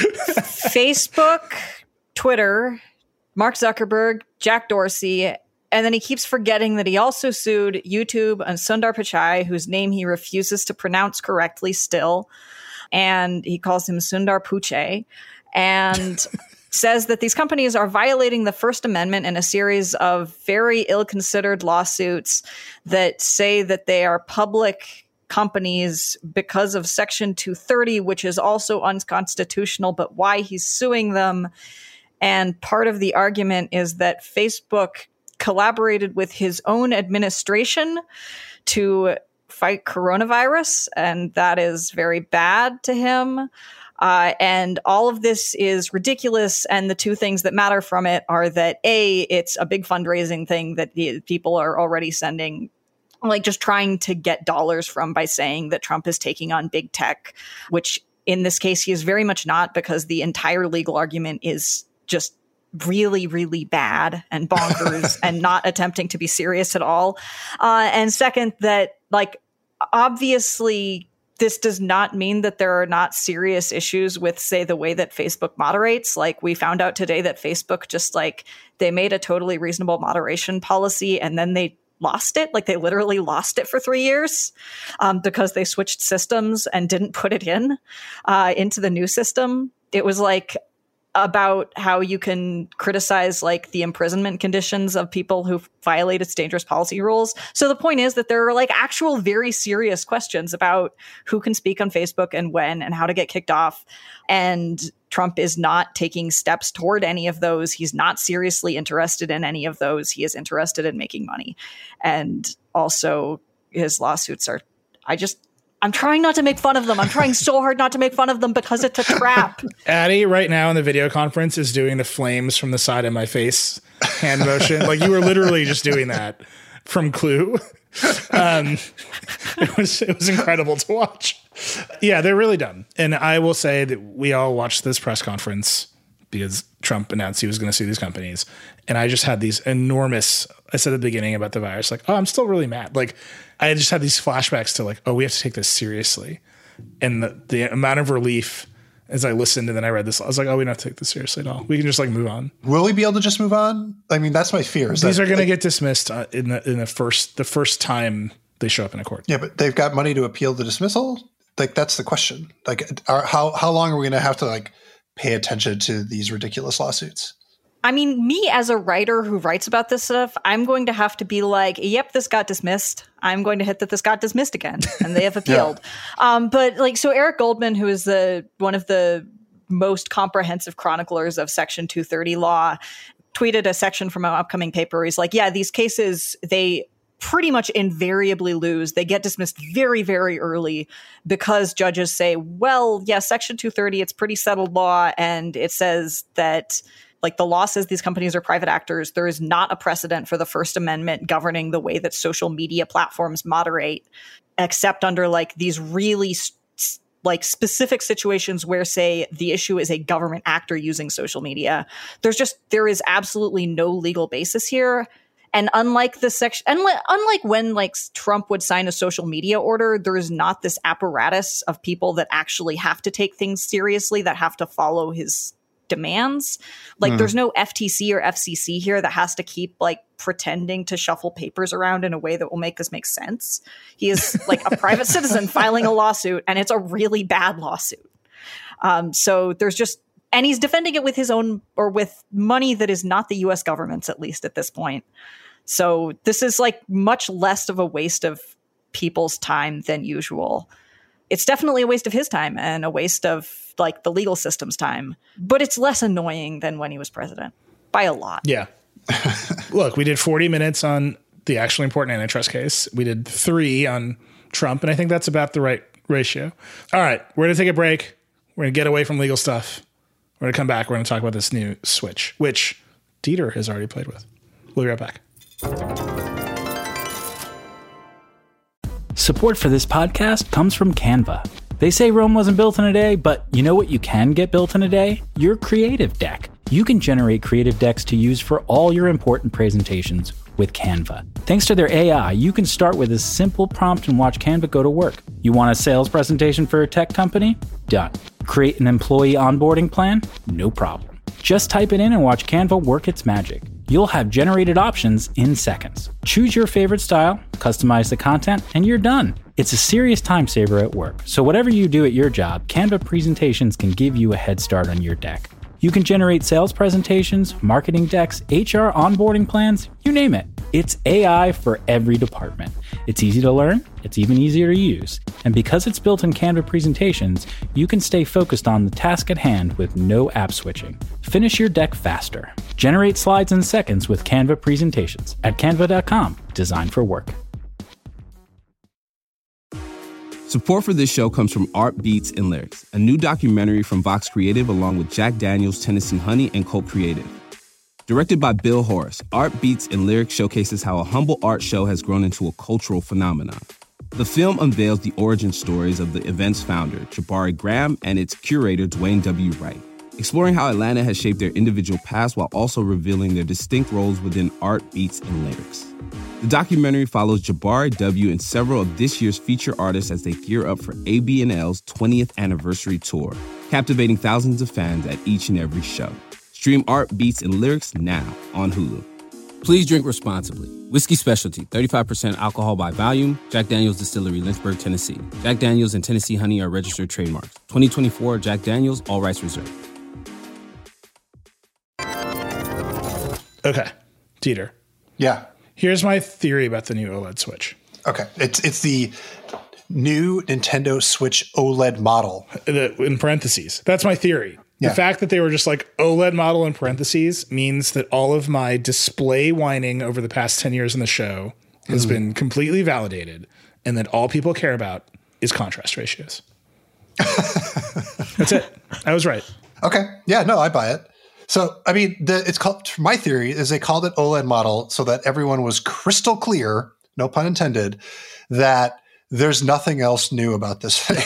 Speaker 5: Facebook, Twitter, Mark Zuckerberg, Jack Dorsey. And then he keeps forgetting that he also sued YouTube and Sundar Pichai, whose name he refuses to pronounce correctly still. And he calls him Sundar Pichai. And says that these companies are violating the First Amendment in a series of very ill-considered lawsuits that say that they are public companies because of Section 230, which is also unconstitutional, but why he's suing them. And part of the argument is that Facebook collaborated with his own administration to fight coronavirus, and that is very bad to him. And all of this is ridiculous. And the two things that matter from it are that A, it's a big fundraising thing that the people are already sending, like just trying to get dollars from by saying that Trump is taking on big tech, which in this case, he is very much not, because the entire legal argument is just really, really bad and bonkers and not attempting to be serious at all. And second, that like, obviously, this does not mean that there are not serious issues with, say, the way that Facebook moderates. Like we found out today that Facebook just like they made a totally reasonable moderation policy and then they lost it. Like they literally lost it for 3 years because they switched systems and didn't put it into the new system. It was like about how you can criticize like the imprisonment conditions of people who violate its dangerous policy rules. So the point is that there are like actual very serious questions about who can speak on Facebook and when and how to get kicked off. And Trump is not taking steps toward any of those. He's not seriously interested in any of those. He is interested in making money. And also his lawsuits are, I'm trying not to make fun of them. I'm trying so hard not to make fun of them because it's a trap.
Speaker 1: Addie right now in the video conference is doing the flames from the side of my face hand motion. Like you were literally just doing that from Clue. It was incredible to watch. Yeah, they're really dumb. And I will say that we all watched this press conference because Trump announced he was going to sue these companies. And I just had these enormous, I said at the beginning about the virus, like, oh, I'm still really mad. Like I just had these flashbacks to like, oh, we have to take this seriously. And the amount of relief as I listened and then I read this, I was like, oh, we don't have to take this seriously at all. We can just like move on.
Speaker 4: Will we be able to just move on? I mean, that's my fear.
Speaker 1: These are going to get dismissed in the first time they show up in a court.
Speaker 4: Yeah, but they've got money to appeal the dismissal. Like that's the question. Like, how long are we going to have to like pay attention to these ridiculous lawsuits?
Speaker 5: I mean, me as a writer who writes about this stuff, I'm going to have to be like, yep, this got dismissed. I'm going to hit that this got dismissed again, and they have appealed. Yeah. But like, so Eric Goldman, who is one of the most comprehensive chroniclers of Section 230 law, tweeted a section from an upcoming paper where he's like, yeah, these cases, they pretty much invariably lose. They get dismissed very, very early because judges say, well, yeah, Section 230, it's pretty settled law, and it says that like the law says these companies are private actors. There is not a precedent for the First Amendment governing the way that social media platforms moderate, except under like these really like specific situations where, say, the issue is a government actor using social media. There is absolutely no legal basis here. And unlike the section, unlike when like Trump would sign a social media order, there is not this apparatus of people that actually have to take things seriously, that have to follow his demands. Like there's no FTC or FCC here that has to keep like pretending to shuffle papers around in a way that will make this make sense. He is like a private citizen filing a lawsuit, and it's a really bad lawsuit. So there's just, and he's defending it with his own, or with money that is not the US government's, at least at this point. So this is like much less of a waste of people's time than usual. It's definitely a waste of his time and a waste of like the legal system's time, but it's less annoying than when he was president by a lot.
Speaker 1: Yeah. Look, we did 40 minutes on the actually important antitrust case. We did 3 on Trump, and I think that's about the right ratio. All right, we're going to take a break. We're going to get away from legal stuff. We're going to come back. We're going to talk about this new Switch, which Dieter has already played with. We'll be right back.
Speaker 2: Support for this podcast comes from Canva. They say Rome wasn't built in a day, but you know what you can get built in a day? Your creative deck. You can generate creative decks to use for all your important presentations with Canva. Thanks to their AI, you can start with a simple prompt and watch Canva go to work. You want a sales presentation for a tech company? Done. Create an employee onboarding plan? No problem. Just type it in and watch Canva work its magic. You'll have generated options in seconds. Choose your favorite style, customize the content, and you're done. It's a serious time saver at work. So whatever you do at your job, Canva presentations can give you a head start on your deck. You can generate sales presentations, marketing decks, HR onboarding plans, you name it. It's AI for every department. It's easy to learn, it's even easier to use. And because it's built in Canva presentations, you can stay focused on the task at hand with no app switching. Finish your deck faster. Generate slides in seconds with Canva presentations at canva.com, designed for work.
Speaker 6: Support for this show comes from Art Beats and Lyrics, a new documentary from Vox Creative along with Jack Daniels, Tennessee Honey, and Colt Creative. Directed by Bill Horace, Art Beats and Lyrics showcases how a humble art show has grown into a cultural phenomenon. The film unveils the origin stories of the event's founder, Jabari Graham, and its curator, Dwayne W. Wright, exploring how Atlanta has shaped their individual paths while also revealing their distinct roles within art, beats, and lyrics. The documentary follows Jabari W. and several of this year's feature artists as they gear up for AB&L's 20th anniversary tour, captivating thousands of fans at each and every show. Stream Art, Beats, and Lyrics now on Hulu. Please drink responsibly. Whiskey Specialty, 35% alcohol by volume. Jack Daniel's Distillery, Lynchburg, Tennessee. Jack Daniel's and Tennessee Honey are registered trademarks. 2024 Jack Daniel's, all rights reserved.
Speaker 1: Okay, Dieter.
Speaker 4: Yeah.
Speaker 1: Here's my theory about the new OLED Switch.
Speaker 4: Okay. It's the new Nintendo Switch OLED model.
Speaker 1: In parentheses. That's my theory.
Speaker 4: Yeah.
Speaker 1: The fact that they were just like OLED model in parentheses means that all of my display whining over the past 10 years in the show has been completely validated, and that all people care about is contrast ratios. That's it. I was right.
Speaker 4: Okay. Yeah, no, I buy it. So, I mean, it's called, my theory is they called it OLED model so that everyone was crystal clear, no pun intended, that there's nothing else new about this thing.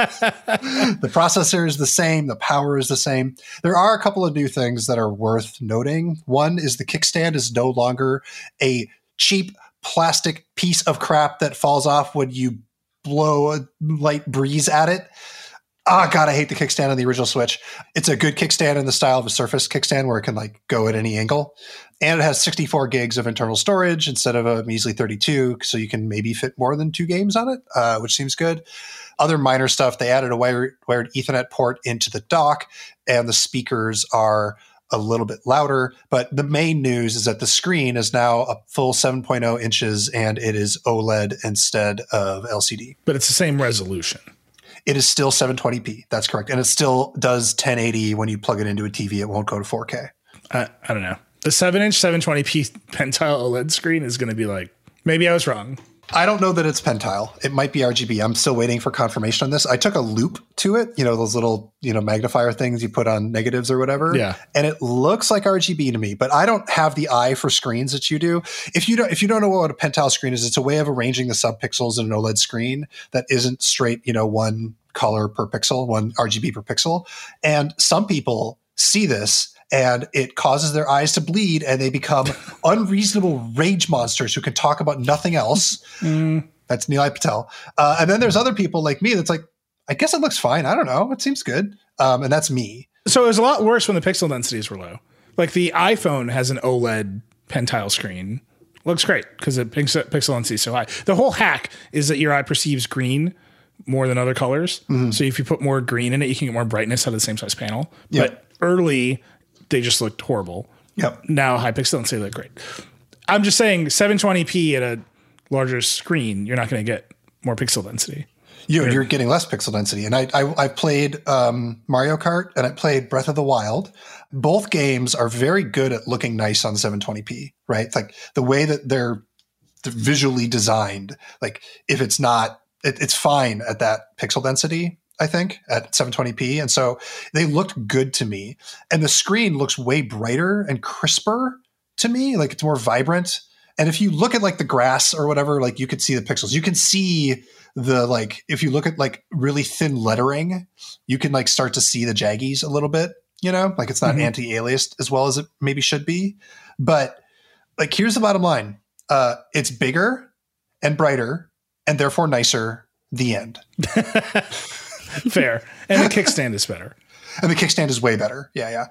Speaker 4: The processor is the same. The power is the same. There are a couple of new things that are worth noting. One is the kickstand is no longer a cheap plastic piece of crap that falls off when you blow a light breeze at it. Oh, God, I hate the kickstand on the original Switch. It's a good kickstand in the style of a Surface kickstand where it can like go at any angle. And it has 64 gigs of internal storage instead of a measly 32. So you can maybe fit more than 2 games on it, which seems good. Other minor stuff, they added a wired Ethernet port into the dock, and the speakers are a little bit louder. But the main news is that the screen is now a full 7.0 inches and it is OLED instead of LCD.
Speaker 1: But it's the same resolution.
Speaker 4: It is still 720p. That's correct. And it still does 1080 when you plug it into a TV. It won't go to 4K.
Speaker 1: I don't know. The 7-inch 720p Pentile OLED screen is going to be like, maybe I was wrong.
Speaker 4: I don't know that it's Pentile. It might be RGB. I'm still waiting for confirmation on this. I took a loop to it, those little, magnifier things you put on negatives or whatever.
Speaker 1: Yeah.
Speaker 4: And it looks like RGB to me, but I don't have the eye for screens that you do. If you don't know what a Pentile screen is, it's a way of arranging the subpixels in an OLED screen that isn't straight, one color per pixel, one RGB per pixel. And some people see this and it causes their eyes to bleed and they become unreasonable rage monsters who can talk about nothing else. That's Nilay Patel. And then there's other people like me that's like, I guess it looks fine. I don't know. It seems good. And that's me.
Speaker 1: So it was a lot worse when the pixel densities were low. Like the iPhone has an OLED Pentile screen. Looks great because the pixel density is so high. The whole hack is that your eye perceives green more than other colors. Mm-hmm. So if you put more green in it, you can get more brightness out of the same size panel. Yep. But early, they just looked horrible.
Speaker 4: Yep.
Speaker 1: Now high pixel density look great. I'm just saying 720p at a larger screen, you're not going to get more pixel density.
Speaker 4: You're getting less pixel density. And I played Mario Kart and I played Breath of the Wild. Both games are very good at looking nice on 720p, right? It's like the way that they're visually designed, like if it's not, it's fine at that pixel density, I think, at 720p. And so they looked good to me. And the screen looks way brighter and crisper to me. Like it's more vibrant. And if you look at like the grass or whatever, like you could see the pixels. You can see the, like, if you look at like really thin lettering, you can like start to see the jaggies a little bit, you know, like it's not anti-aliased as well as it maybe should be. But like, here's the bottom line. It's bigger and brighter and therefore nicer. The end.
Speaker 1: Fair. And the kickstand is better.
Speaker 4: And the kickstand is way better. Yeah.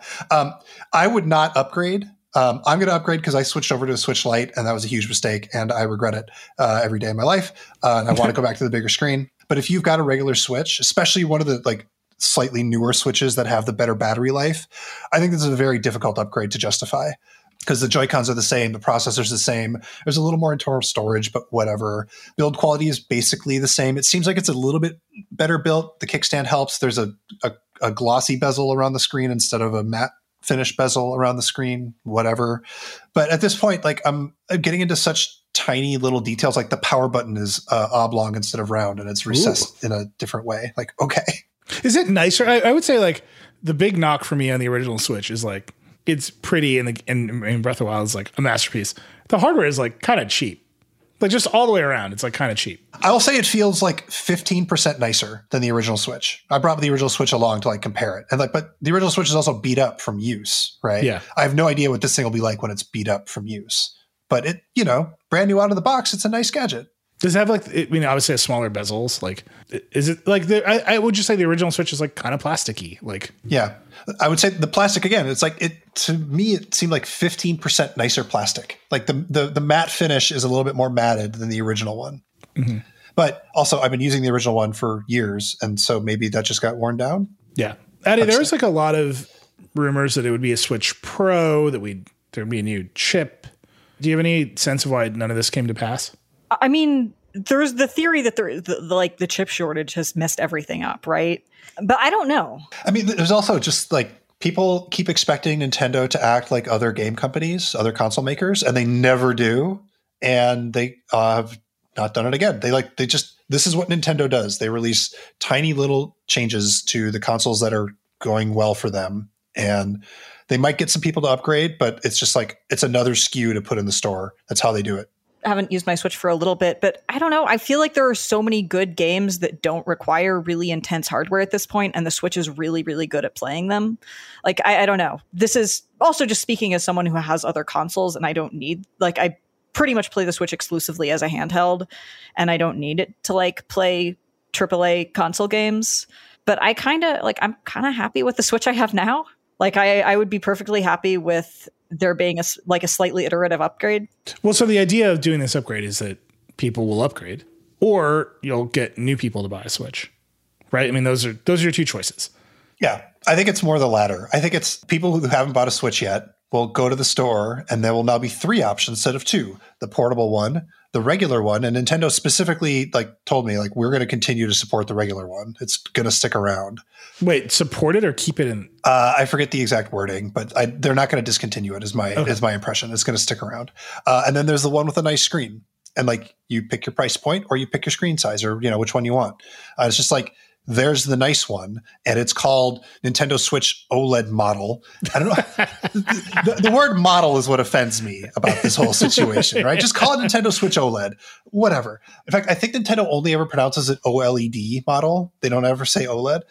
Speaker 4: I would not upgrade. I'm going to upgrade because I switched over to a Switch Lite, and that was a huge mistake, and I regret it every day of my life. And I want to go back to the bigger screen. But if you've got a regular Switch, especially one of the like slightly newer Switches that have the better battery life, I think this is a very difficult upgrade to justify. Because the Joy-Cons are the same, the processor's the same. There's a little more internal storage, but whatever. Build quality is basically the same. It seems like it's a little bit better built. The kickstand helps. There's a glossy bezel around the screen instead of a matte finish bezel around the screen, whatever. But at this point, like I'm getting into such tiny little details. Like the power button is oblong instead of round, and it's recessed in a different way. Like, okay.
Speaker 1: Is it nicer? I would say like the big knock for me on the original Switch is like, it's pretty, and Breath of the Wild is like a masterpiece. The hardware is like kind of cheap, like just all the way around. It's like kind of cheap.
Speaker 4: I will say it feels like 15% nicer than the original Switch. I brought the original Switch along to like compare it, and like, but the original Switch is also beat up from use, right?
Speaker 1: Yeah. I
Speaker 4: have no idea what this thing will be like when it's beat up from use, but it, you know, brand new out of the box, it's a nice gadget.
Speaker 1: Does it have like, I mean, obviously has smaller bezels. Like, is it like I would just say the original Switch is like kind of plasticky. Like,
Speaker 4: yeah, I would say the plastic again. It's like to me, it seemed like 15% nicer plastic. Like the matte finish is a little bit more matted than the original one. Mm-hmm. But also, I've been using the original one for years, and so maybe that just got worn down.
Speaker 1: Yeah, Addy, there was like a lot of rumors that it would be a Switch Pro, that there'd be a new chip. Do you have any sense of why none of this came to pass?
Speaker 5: I mean, there's the theory that the chip shortage has messed everything up, right? But I don't know. I
Speaker 4: mean, there's also just like people keep expecting Nintendo to act like other game companies, other console makers, and they never do. And they have not done it again. This is what Nintendo does. They release tiny little changes to the consoles that are going well for them. And they might get some people to upgrade, but it's just like, it's another SKU to put in the store. That's how they do it.
Speaker 5: I haven't used my Switch for a little bit, but I don't know. I feel like there are so many good games that don't require really intense hardware at this point, and the Switch is really, really good at playing them. Like, I don't know. This is also just speaking as someone who has other consoles, and I don't need, like, I pretty much play the Switch exclusively as a handheld, and I don't need it to, like, play AAA console games. But I'm kind of happy with the Switch I have now. Like, I would be perfectly happy with there being a slightly iterative upgrade.
Speaker 1: Well, so the idea of doing this upgrade is that people will upgrade, or you'll get new people to buy a Switch, right? I mean, those are your two choices.
Speaker 4: Yeah, I think it's more the latter. I think it's people who haven't bought a Switch yet will go to the store, and there will now be 3 options instead of 2: the portable one, the regular one. And Nintendo specifically told me we're going to continue to support the regular one. It's going to stick around.
Speaker 1: Wait, support it or keep it in?
Speaker 4: I forget the exact wording, but they're not going to discontinue it. Is my impression. It's going to stick around. And then there's the one with a nice screen, and you pick your price point or you pick your screen size, or which one you want. It's just there's the nice one, and it's called Nintendo Switch OLED model. I don't know. the word model is what offends me about this whole situation, right? Just call it Nintendo Switch OLED, whatever. In fact, I think Nintendo only ever pronounces it OLED model. They don't ever say OLED.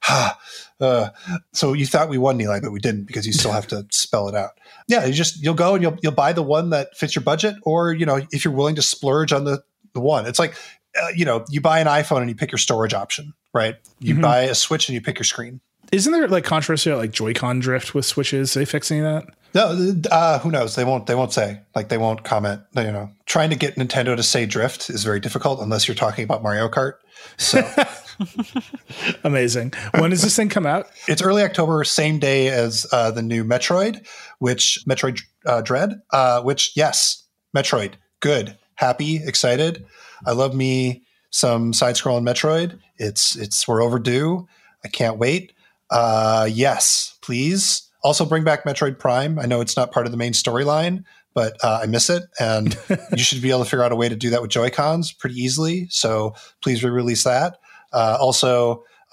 Speaker 4: So you thought we won, Nilay, but we didn't, because you still have to spell it out. Yeah, you'll go and you'll buy the one that fits your budget, or if you're willing to splurge on the one. It's like you buy an iPhone and you pick your storage option, right? You buy a Switch and you pick your screen.
Speaker 1: Isn't there controversy about Joy-Con drift with Switches? Are they fixing that?
Speaker 4: No, who knows? They won't say. They won't comment. Trying to get Nintendo to say drift is very difficult unless you're talking about Mario Kart. So
Speaker 1: amazing. When does this thing come out?
Speaker 4: It's early October, same day as the new Metroid Dread. Which, yes, Metroid, good, happy, excited. I love me some side-scrolling Metroid. We're overdue. I can't wait. Yes, please. Also bring back Metroid Prime. I know it's not part of the main storyline, but I miss it. And you should be able to figure out a way to do that with Joy-Cons pretty easily. So please re-release that. Also,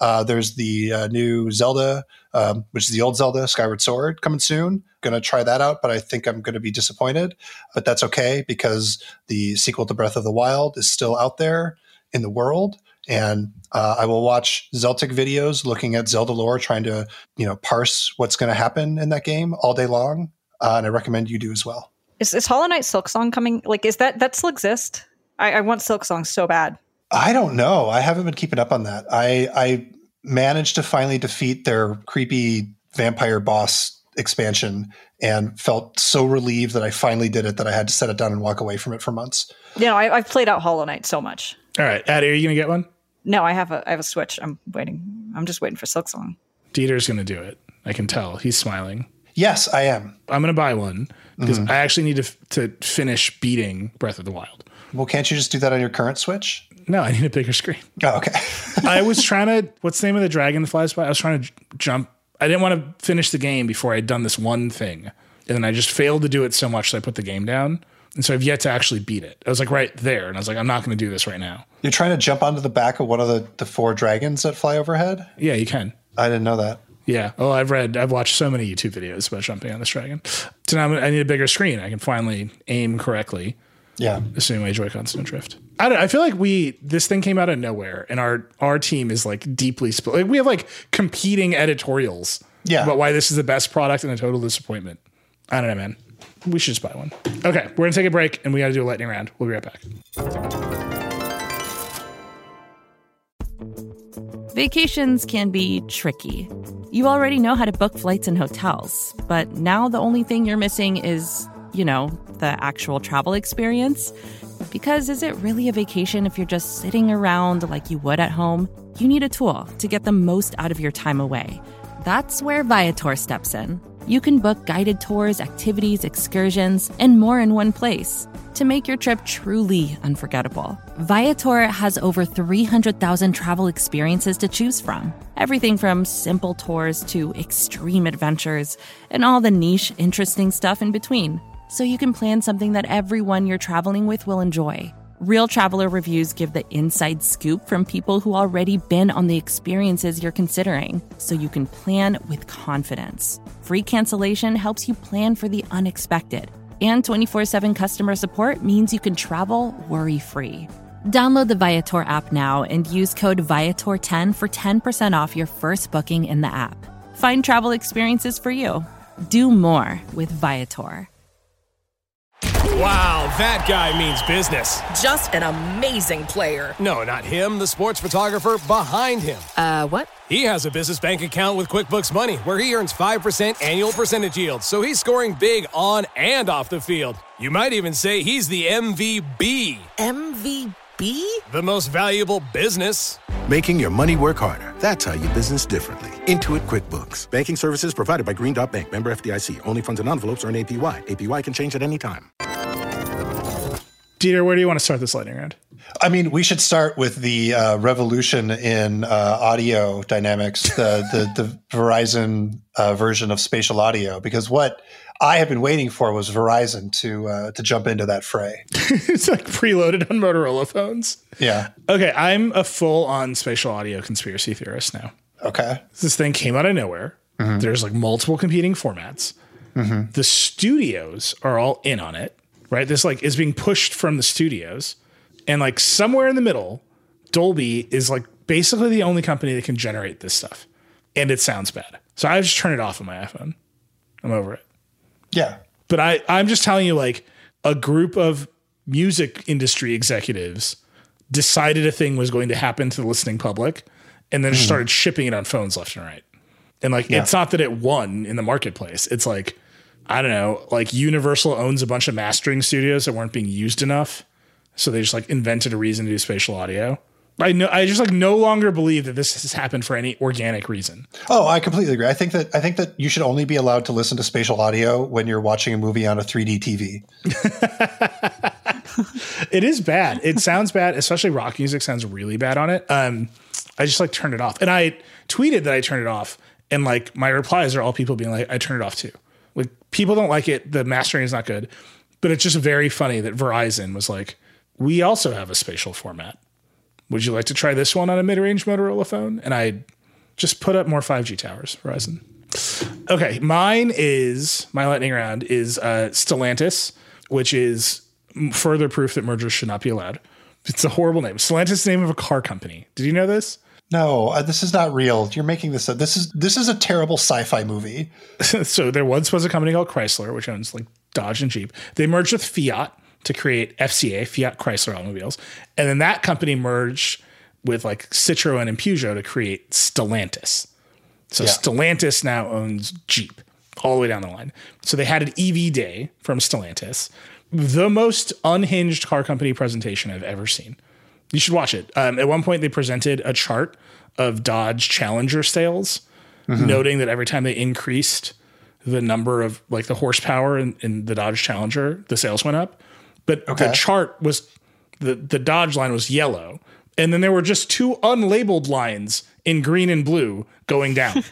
Speaker 4: There's the new Zelda, which is the old Zelda, Skyward Sword, coming soon. Going to try that out, but I think I'm going to be disappointed. But that's okay because the sequel to Breath of the Wild is still out there in the world. And I will watch Zeltic videos looking at Zelda lore, trying to, parse what's going to happen in that game all day long. And I recommend you do as well.
Speaker 5: Is Hollow Knight Silksong coming? Like, is that still exist? I want Silksong so bad.
Speaker 4: I don't know. I haven't been keeping up on that. I managed to finally defeat their creepy vampire boss expansion and felt so relieved that I finally did it that I had to set it down and walk away from it for months.
Speaker 5: I've played out Hollow Knight so much.
Speaker 1: All right, Addie, are you going to get one?
Speaker 5: No, I have a Switch. I'm waiting. I'm just waiting for Silksong.
Speaker 1: Dieter's going to do it. I can tell. He's smiling.
Speaker 4: Yes, I am.
Speaker 1: I'm going to buy one because I actually need to finish beating Breath of the Wild.
Speaker 4: Well, can't you just do that on your current Switch?
Speaker 1: No, I need a bigger screen.
Speaker 4: Oh, okay.
Speaker 1: I was trying to, what's the name of the dragon that flies by? I was trying to jump. I didn't want to finish the game before I'd done this one thing. And then I just failed to do it so much that I put the game down. And so I've yet to actually beat it. I was like right there. And I was like, I'm not going to do this right now.
Speaker 4: You're trying to jump onto the back of one of the 4 dragons that fly overhead?
Speaker 1: Yeah, you can.
Speaker 4: I didn't know that.
Speaker 1: Yeah. Oh, I've watched so many YouTube videos about jumping on this dragon. So now I need a bigger screen. I can finally aim correctly.
Speaker 4: Yeah.
Speaker 1: Assuming my Joy-Cons don't drift. I feel like this thing came out of nowhere and our team is like deeply split. Like we have like competing editorials about why this is the best product and a total disappointment. I don't know, man. We should just buy one. Okay, we're going to take a break and we got to do a lightning round. We'll be right back.
Speaker 3: Vacations can be tricky. You already know how to book flights and hotels, but now the only thing you're missing is, the actual travel experience. Because is it really a vacation if you're just sitting around like you would at home? You need a tool to get the most out of your time away. That's where Viator steps in. You can book guided tours, activities, excursions, and more in one place to make your trip truly unforgettable. Viator has over 300,000 travel experiences to choose from. Everything from simple tours to extreme adventures and all the niche, interesting stuff in between. So you can plan something that everyone you're traveling with will enjoy. Real traveler reviews give the inside scoop from people who already been on the experiences you're considering, so you can plan with confidence. Free cancellation helps you plan for the unexpected. And 24/7 customer support means you can travel worry-free. Download the Viator app now and use code Viator10 for 10% off your first booking in the app. Find travel experiences for you. Do more with Viator.
Speaker 7: Wow, that guy means business.
Speaker 8: Just an amazing player.
Speaker 7: No, not him, the sports photographer behind him.
Speaker 8: What?
Speaker 7: He has a business bank account with QuickBooks Money where he earns 5% annual percentage yield, so he's scoring big on and off the field. You might even say he's the MVB.
Speaker 8: MVP?
Speaker 7: The most valuable business.
Speaker 9: Making your money work harder. That's how you business differently. Intuit QuickBooks. Banking services provided by Green Dot Bank. Member FDIC. Only funds and envelopes earn APY. APY can change at any time.
Speaker 1: Dieter, where do you want to start this lightning round?
Speaker 4: I mean, we should start with the revolution in audio dynamics, the Verizon version of spatial audio, because what I have been waiting for was Verizon to jump into that fray.
Speaker 1: It's like preloaded on Motorola phones.
Speaker 4: Yeah.
Speaker 1: Okay, I'm a full-on spatial audio conspiracy theorist now.
Speaker 4: Okay.
Speaker 1: This thing came out of nowhere. Mm-hmm. There's like multiple competing formats. Mm-hmm. The studios are all in on it, right? This like is being pushed from the studios. And like somewhere in the middle, Dolby is like basically the only company that can generate this stuff. And it sounds bad. So I just turn it off on my iPhone. I'm over it.
Speaker 4: Yeah.
Speaker 1: But I'm just telling you, like, a group of music industry executives decided a thing was going to happen to the listening public and then just started shipping it on phones left and right. And like, it's not that it won in the marketplace. It's like, I don't know, like Universal owns a bunch of mastering studios that weren't being used enough. So they just like invented a reason to do spatial audio. I just like no longer believe that this has happened for any organic reason.
Speaker 4: Oh, I completely agree. I think that you should only be allowed to listen to spatial audio when you're watching a movie on a 3D TV.
Speaker 1: It is bad. It sounds bad, especially rock music sounds really bad on it. I just like turned it off. And I tweeted that I turned it off. And like my replies are all people being like, I turned it off too. Like people don't like it. The mastering is not good. But it's just very funny that Verizon was like, we also have a spatial format. Would you like to try this one on a mid-range Motorola phone? And I just put up more 5G towers, Verizon. Okay, my lightning round is Stellantis, which is further proof that mergers should not be allowed. It's a horrible name. Stellantis is the name of a car company. Did you know this?
Speaker 4: No, this is not real. You're making this up. This is a terrible sci-fi movie.
Speaker 1: So there once was a company called Chrysler, which owns like Dodge and Jeep. They merged with Fiat to create FCA, Fiat Chrysler Automobiles. And then that company merged with like Citroën and Peugeot to create Stellantis. So Stellantis now owns Jeep all the way down the line. So they had an EV day from Stellantis. The most unhinged car company presentation I've ever seen. You should watch it. At one point, they presented a chart of Dodge Challenger sales, noting that every time they increased the number of like the horsepower in the Dodge Challenger, the sales went up. But the chart was the Dodge line was yellow. And then there were just two unlabeled lines in green and blue going down.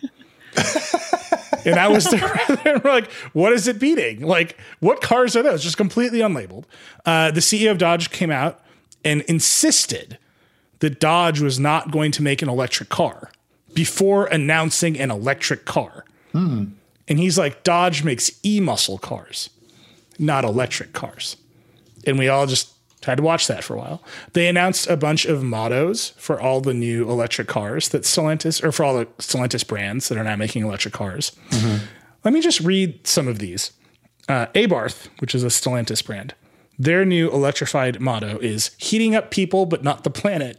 Speaker 1: And I was there, we're like, what is it beating? Like, what cars are those? Just completely unlabeled. The CEO of Dodge came out and insisted that Dodge was not going to make an electric car before announcing an electric car. And he's like, Dodge makes e-muscle cars, not electric cars. And we all just had to watch that for a while. They announced a bunch of mottos for all the new electric cars that Stellantis, or for all the Stellantis brands that are now making electric cars. Let me just read some of these. Abarth, which is a Stellantis brand, their new electrified motto is heating up people, but not the planet.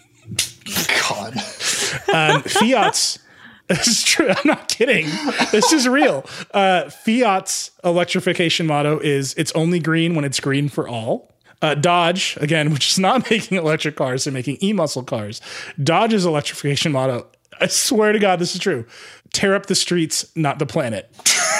Speaker 4: God.
Speaker 1: Fiat's, this is true. I'm not kidding. This is real. Fiat's electrification motto is it's only green when it's green for all. Dodge, again, which is not making electric cars, they're making e-muscle cars. Dodge's electrification motto, I swear to God, this is true. Tear up the streets, not the planet.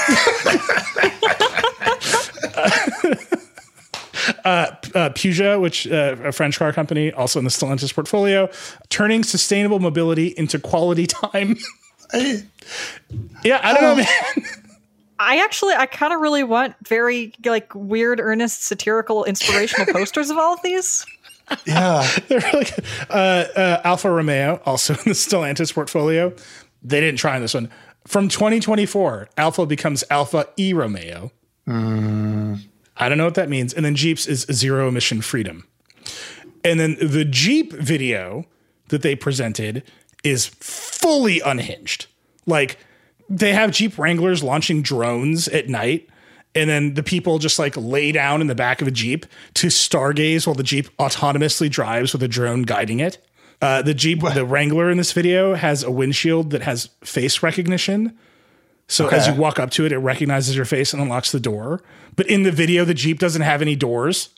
Speaker 1: Peugeot, which a French car company, also in the Stellantis portfolio, turning sustainable mobility into quality time. Yeah, I don't know, man.
Speaker 5: I kind of really want very like weird, earnest, satirical, inspirational posters of all of these.
Speaker 4: Yeah,
Speaker 1: they're really good. Alfa Romeo, also in the Stellantis portfolio, they didn't try on this one. From 2024, Alfa becomes Alfa E Romeo. I don't know what that means. And then Jeep's is zero emission freedom. And then the Jeep video that they presented is fully unhinged. Like, they have Jeep Wranglers launching drones at night, and then the people just like lay down in the back of a Jeep to stargaze while the Jeep autonomously drives with a drone guiding it. The Wrangler in this video has a windshield that has face recognition. So as you walk up to it, it recognizes your face and unlocks the door. But in the video, the Jeep doesn't have any doors.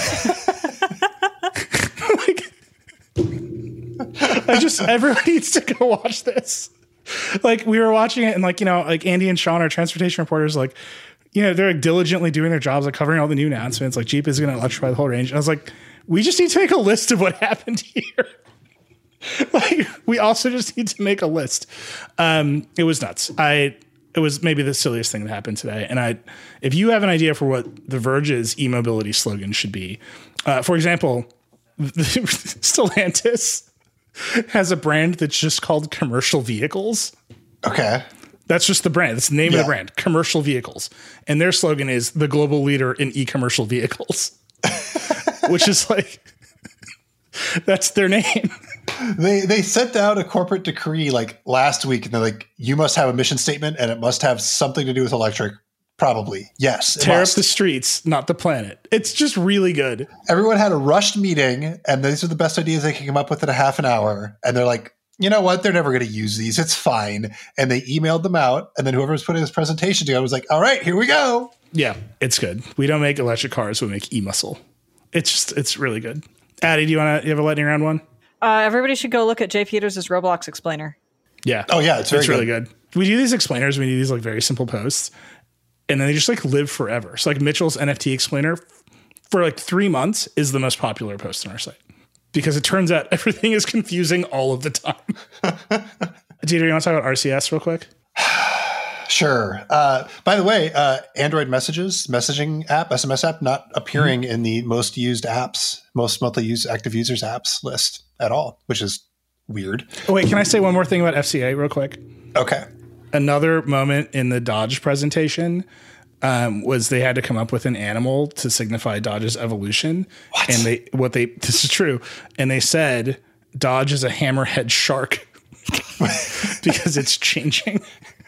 Speaker 1: Everyone needs to go watch this. Like, we were watching it and like, you know, like Andy and Sean, our transportation reporters, like, you know, they're like diligently doing their jobs, like covering all the new announcements. Like, Jeep is going to electrify the whole range. And I was like, we just need to make a list of what happened here. Like, we also just need to make a list. It was nuts. It was maybe the silliest thing that happened today. And if you have an idea for what The Verge's e-mobility slogan should be, for example, Stellantis has a brand that's just called Commercial Vehicles.
Speaker 4: Okay.
Speaker 1: That's just the brand. That's the name of the brand, Commercial Vehicles. And their slogan is the global leader in e-commercial vehicles, which is like, that's their name.
Speaker 4: They sent out a corporate decree like last week, and they're like, you must have a mission statement and it must have something to do with electric. Probably. Yes.
Speaker 1: Tear up the streets, not the planet. It's just really good.
Speaker 4: Everyone had a rushed meeting, and these are the best ideas they can come up with in a half an hour. And they're like, you know what? They're never going to use these. It's fine. And they emailed them out. And then whoever was putting this presentation together was like, all right, here we go.
Speaker 1: Yeah, it's good. We don't make electric cars. We make e-muscle. It's really good. Addie, you have a lightning round one?
Speaker 5: Everybody should go look at Jay Peters' Roblox explainer.
Speaker 1: Yeah.
Speaker 4: Oh yeah. It's
Speaker 1: really good. We do these explainers. We do these like very simple posts. And then they just like live forever. So like Mitchell's NFT explainer for like 3 months is the most popular post on our site because it turns out everything is confusing all of the time. Dieter, you want to talk about RCS real quick?
Speaker 4: Sure. By the way, Android messaging app, SMS app, not appearing in the most used apps, most monthly used active users apps list at all, which is weird.
Speaker 1: Oh, wait, can I say one more thing about FCA real quick?
Speaker 4: Okay.
Speaker 1: Another moment in the Dodge presentation was they had to come up with an animal to signify Dodge's evolution.
Speaker 4: What?
Speaker 1: And this is true. And they said Dodge is a hammerhead shark because it's changing.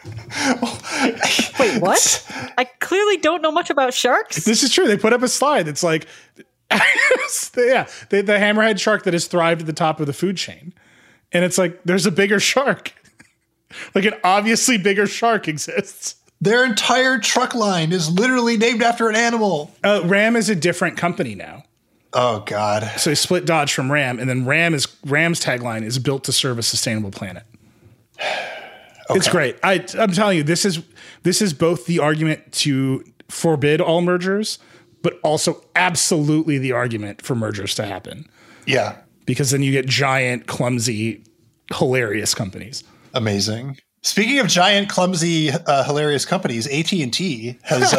Speaker 5: Wait, what? I clearly don't know much about sharks.
Speaker 1: This is true. They put up a slide. It's like, the hammerhead shark that has thrived at the top of the food chain. And it's like, there's a bigger shark. Like an obviously bigger shark exists.
Speaker 4: Their entire truck line is literally named after an animal.
Speaker 1: Ram is a different company now.
Speaker 4: Oh, God.
Speaker 1: So they split Dodge from Ram, and then Ram's tagline is built to serve a sustainable planet. Okay. It's great. I'm telling you, this is both the argument to forbid all mergers, but also absolutely the argument for mergers to happen.
Speaker 4: Yeah.
Speaker 1: Because then you get giant, clumsy, hilarious companies.
Speaker 4: Amazing. Speaking of giant, clumsy, hilarious companies, AT&T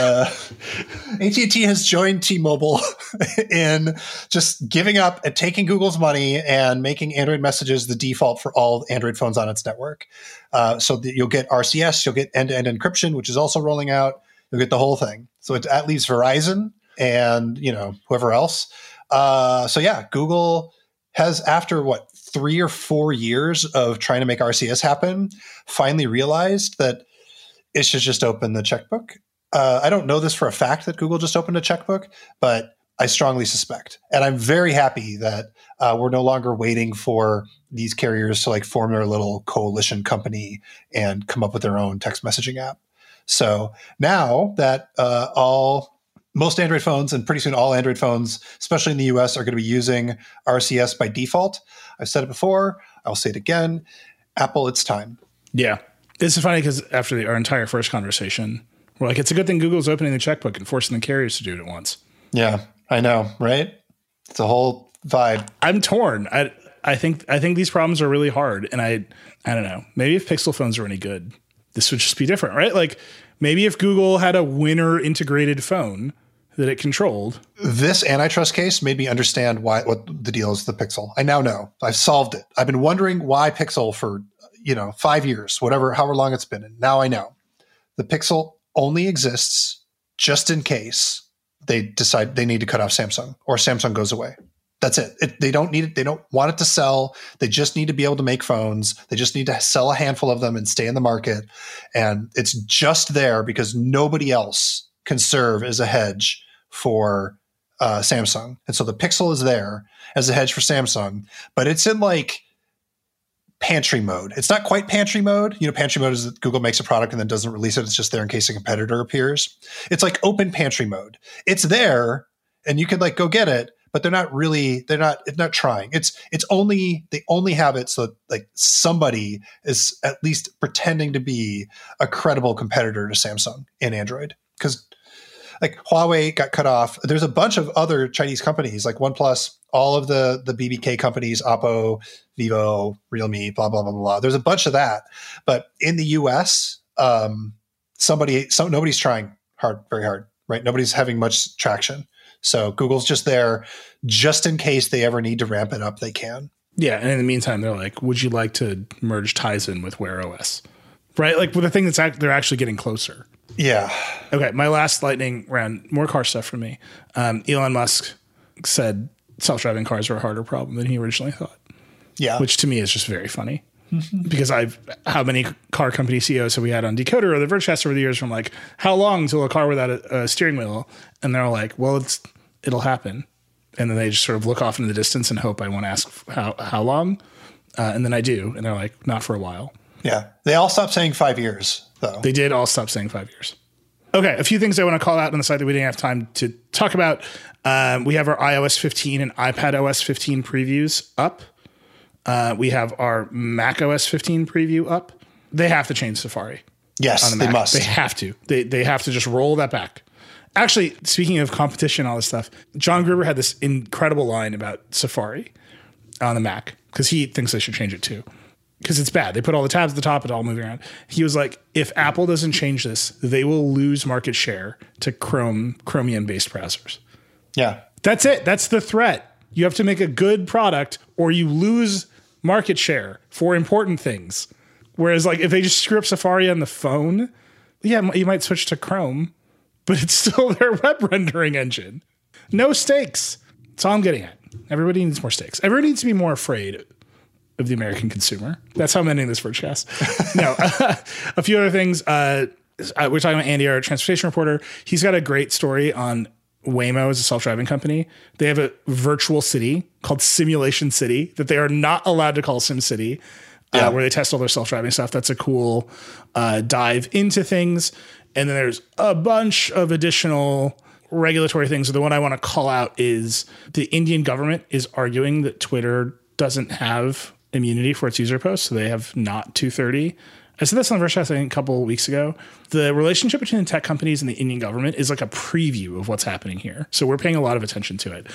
Speaker 4: has joined T-Mobile in just giving up and taking Google's money and making Android messages the default for all Android phones on its network. So you'll get RCS, you'll get end-to-end encryption, which is also rolling out. You'll get the whole thing. So that leaves Verizon and whoever else. So yeah, Google has, after 3 or 4 years of trying to make RCS happen, finally realized that it should just open the checkbook. I don't know this for a fact that Google just opened a checkbook, but I strongly suspect. And I'm very happy that we're no longer waiting for these carriers to form their little coalition company and come up with their own text messaging app. So now that most Android phones, and pretty soon all Android phones, especially in the US, are going to be using RCS by default. I've said it before. I'll say it again. Apple, it's time.
Speaker 1: Yeah. This is funny because after our entire first conversation, we're like, it's a good thing Google's opening the checkbook and forcing the carriers to do it at once.
Speaker 4: Yeah, I know, right? It's a whole vibe.
Speaker 1: I'm torn. I think these problems are really hard. And I don't know. Maybe if Pixel phones are any good, this would just be different, right? Like maybe if Google had a winner integrated phone that it controlled.
Speaker 4: This antitrust case made me understand what the deal is with the Pixel. I now know. I've solved it. I've been wondering why Pixel for 5 years, however long it's been. And now I know. The Pixel only exists just in case they decide they need to cut off Samsung or Samsung goes away. That's it. They don't need it. They don't want it to sell. They just need to be able to make phones. They just need to sell a handful of them and stay in the market. And it's just there because nobody else can serve as a hedge for Samsung. And so the Pixel is there as a hedge for Samsung, but it's in pantry mode. It's not quite pantry mode. Pantry mode is that Google makes a product and then doesn't release it. It's just there in case a competitor appears. It's like open pantry mode. It's there and you could go get it, but they're not trying. They only have it so that somebody is at least pretending to be a credible competitor to Samsung in Android. Because Huawei got cut off. There's a bunch of other Chinese companies like OnePlus, all of the BBK companies, Oppo, Vivo, Realme, blah, blah, blah, blah. There's a bunch of that. But in the US, nobody's trying very hard, right? Nobody's having much traction. So Google's just there just in case they ever need to ramp it up, they can.
Speaker 1: Yeah. And in the meantime, they're like, would you like to merge Tizen with Wear OS? Right? With the thing they're actually getting closer.
Speaker 4: Yeah.
Speaker 1: Okay. My last lightning round, more car stuff from me. Elon Musk said self-driving cars are a harder problem than he originally thought.
Speaker 4: Yeah.
Speaker 1: Which to me is just very funny because how many car company CEOs have we had on Decoder or the Vergecast over the years from how long till a car without a steering wheel? And they're all like, well, it'll happen. And then they just sort of look off into the distance and hope I won't ask how long. And then I do. And they're like, not for a while.
Speaker 4: Yeah. They all stopped saying 5 years, though.
Speaker 1: They did all stop saying 5 years. Okay. A few things I want to call out on the side that we didn't have time to talk about. We have our iOS 15 and iPadOS 15 previews up. We have our macOS 15 preview up. They have to change Safari.
Speaker 4: Yes,
Speaker 1: on the Mac.
Speaker 4: they must.
Speaker 1: They have to. They have to just roll that back. Actually, speaking of competition, all this stuff, John Gruber had this incredible line about Safari on the Mac because he thinks they should change it too. because it's bad. They put all the tabs at the top, it all moving around. He was like, if Apple doesn't change this, they will lose market share to Chromium-based browsers.
Speaker 4: Yeah.
Speaker 1: That's it. That's the threat. You have to make a good product or you lose market share for important things. Whereas like if they just screw up Safari on the phone, yeah, you might switch to Chrome, but it's still their web rendering engine. No stakes. That's all I'm getting at. Everybody needs more stakes. Everybody needs to be more afraid of the American consumer. That's how I'm ending this Vergecast. No, a few other things. We're talking about Andy, our transportation reporter. He's got a great story on Waymo as a self-driving company. They have a virtual city called Simulation City that they are not allowed to call SimCity, where they test all their self-driving stuff. That's a cool dive into things. And then there's a bunch of additional regulatory things. The one I want to call out is the Indian government is arguing that Twitter doesn't have immunity for its user posts, so they have not 230. I said this on the Vergecast, I think, a couple of weeks ago. The relationship between the tech companies and the Indian government is like a preview of what's happening here. So we're paying a lot of attention to it.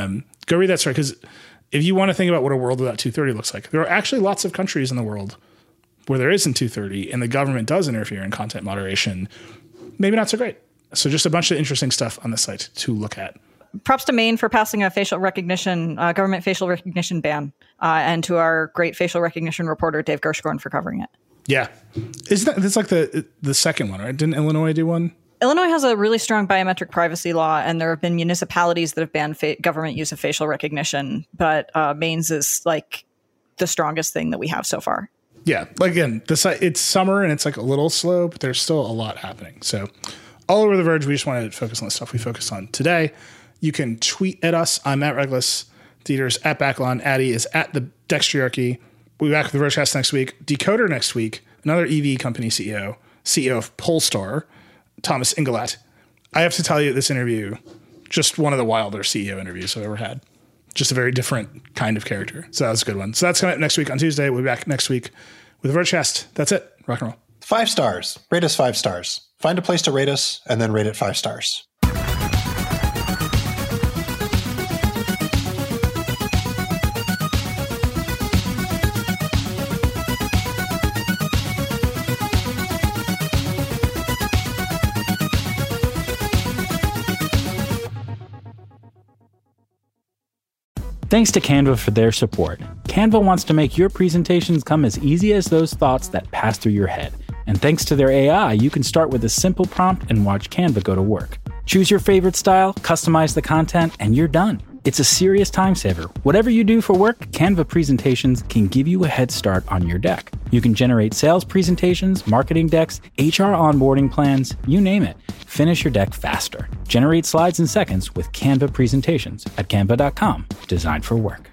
Speaker 1: Go read that story, because if you want to think about what a world without 230 looks like, there are actually lots of countries in the world where there isn't 230 and the government does interfere in content moderation. Maybe not so great. So just a bunch of interesting stuff on the site to look at.
Speaker 5: Props to Maine for passing a facial recognition, government facial recognition ban, and to our great facial recognition reporter, Dave Gershgorn, for covering it.
Speaker 1: Yeah. That's like the second one, right? Didn't Illinois do one?
Speaker 5: Illinois has a really strong biometric privacy law, and there have been municipalities that have banned government use of facial recognition, but Maine's is like the strongest thing that we have so far.
Speaker 1: Yeah. Like again, it's summer and it's like a little slow, but there's still a lot happening. So all over The Verge, we just wanted to focus on the stuff we focused on today. You can tweet at us. I'm at Reglis. Dieter's at Backlon. Addy is at the Dextriarchy. We'll be back with the Vergecast next week. Decoder next week. Another EV company CEO of Polestar, Thomas Ingelat. I have to tell you, this interview, just one of the wilder CEO interviews I've ever had. Just a very different kind of character. So that was a good one. So that's coming up next week on Tuesday. We'll be back next week with the Vergecast. That's it. Rock and roll.
Speaker 4: 5 stars. Rate us 5 stars. Find a place to rate us and then rate it 5 stars.
Speaker 2: Thanks to Canva for their support. Canva wants to make your presentations come as easy as those thoughts that pass through your head. And thanks to their AI, you can start with a simple prompt and watch Canva go to work. Choose your favorite style, customize the content, and you're done. It's a serious time saver. Whatever you do for work, Canva presentations can give you a head start on your deck. You can generate sales presentations, marketing decks, HR onboarding plans, you name it. Finish your deck faster. Generate slides in seconds with Canva presentations at canva.com. Designed for work.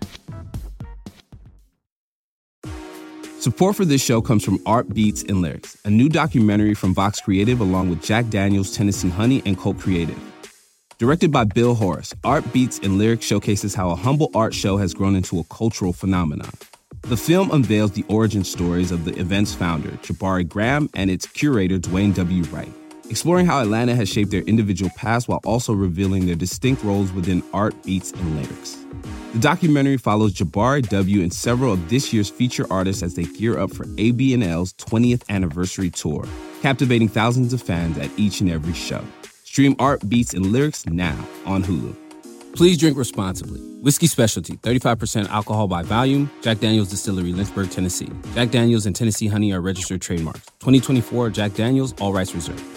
Speaker 6: Support for this show comes from Art Beats and Lyrics, a new documentary from Vox Creative along with Jack Daniels, Tennessee Honey, and Colt Creative. Directed by Bill Horace, Art Beats and Lyrics showcases how a humble art show has grown into a cultural phenomenon. The film unveils the origin stories of the event's founder, Jabari Graham, and its curator, Dwayne W. Wright, exploring how Atlanta has shaped their individual paths while also revealing their distinct roles within art, beats, and lyrics. The documentary follows Jabari W. and several of this year's feature artists as they gear up for AB&L's 20th anniversary tour, captivating thousands of fans at each and every show. Stream Art, Beats, and Lyrics now on Hulu. Please drink responsibly. Whiskey Specialty, 35% alcohol by volume. Jack Daniel's Distillery, Lynchburg, Tennessee. Jack Daniel's and Tennessee Honey are registered trademarks. 2024 Jack Daniel's, all rights reserved.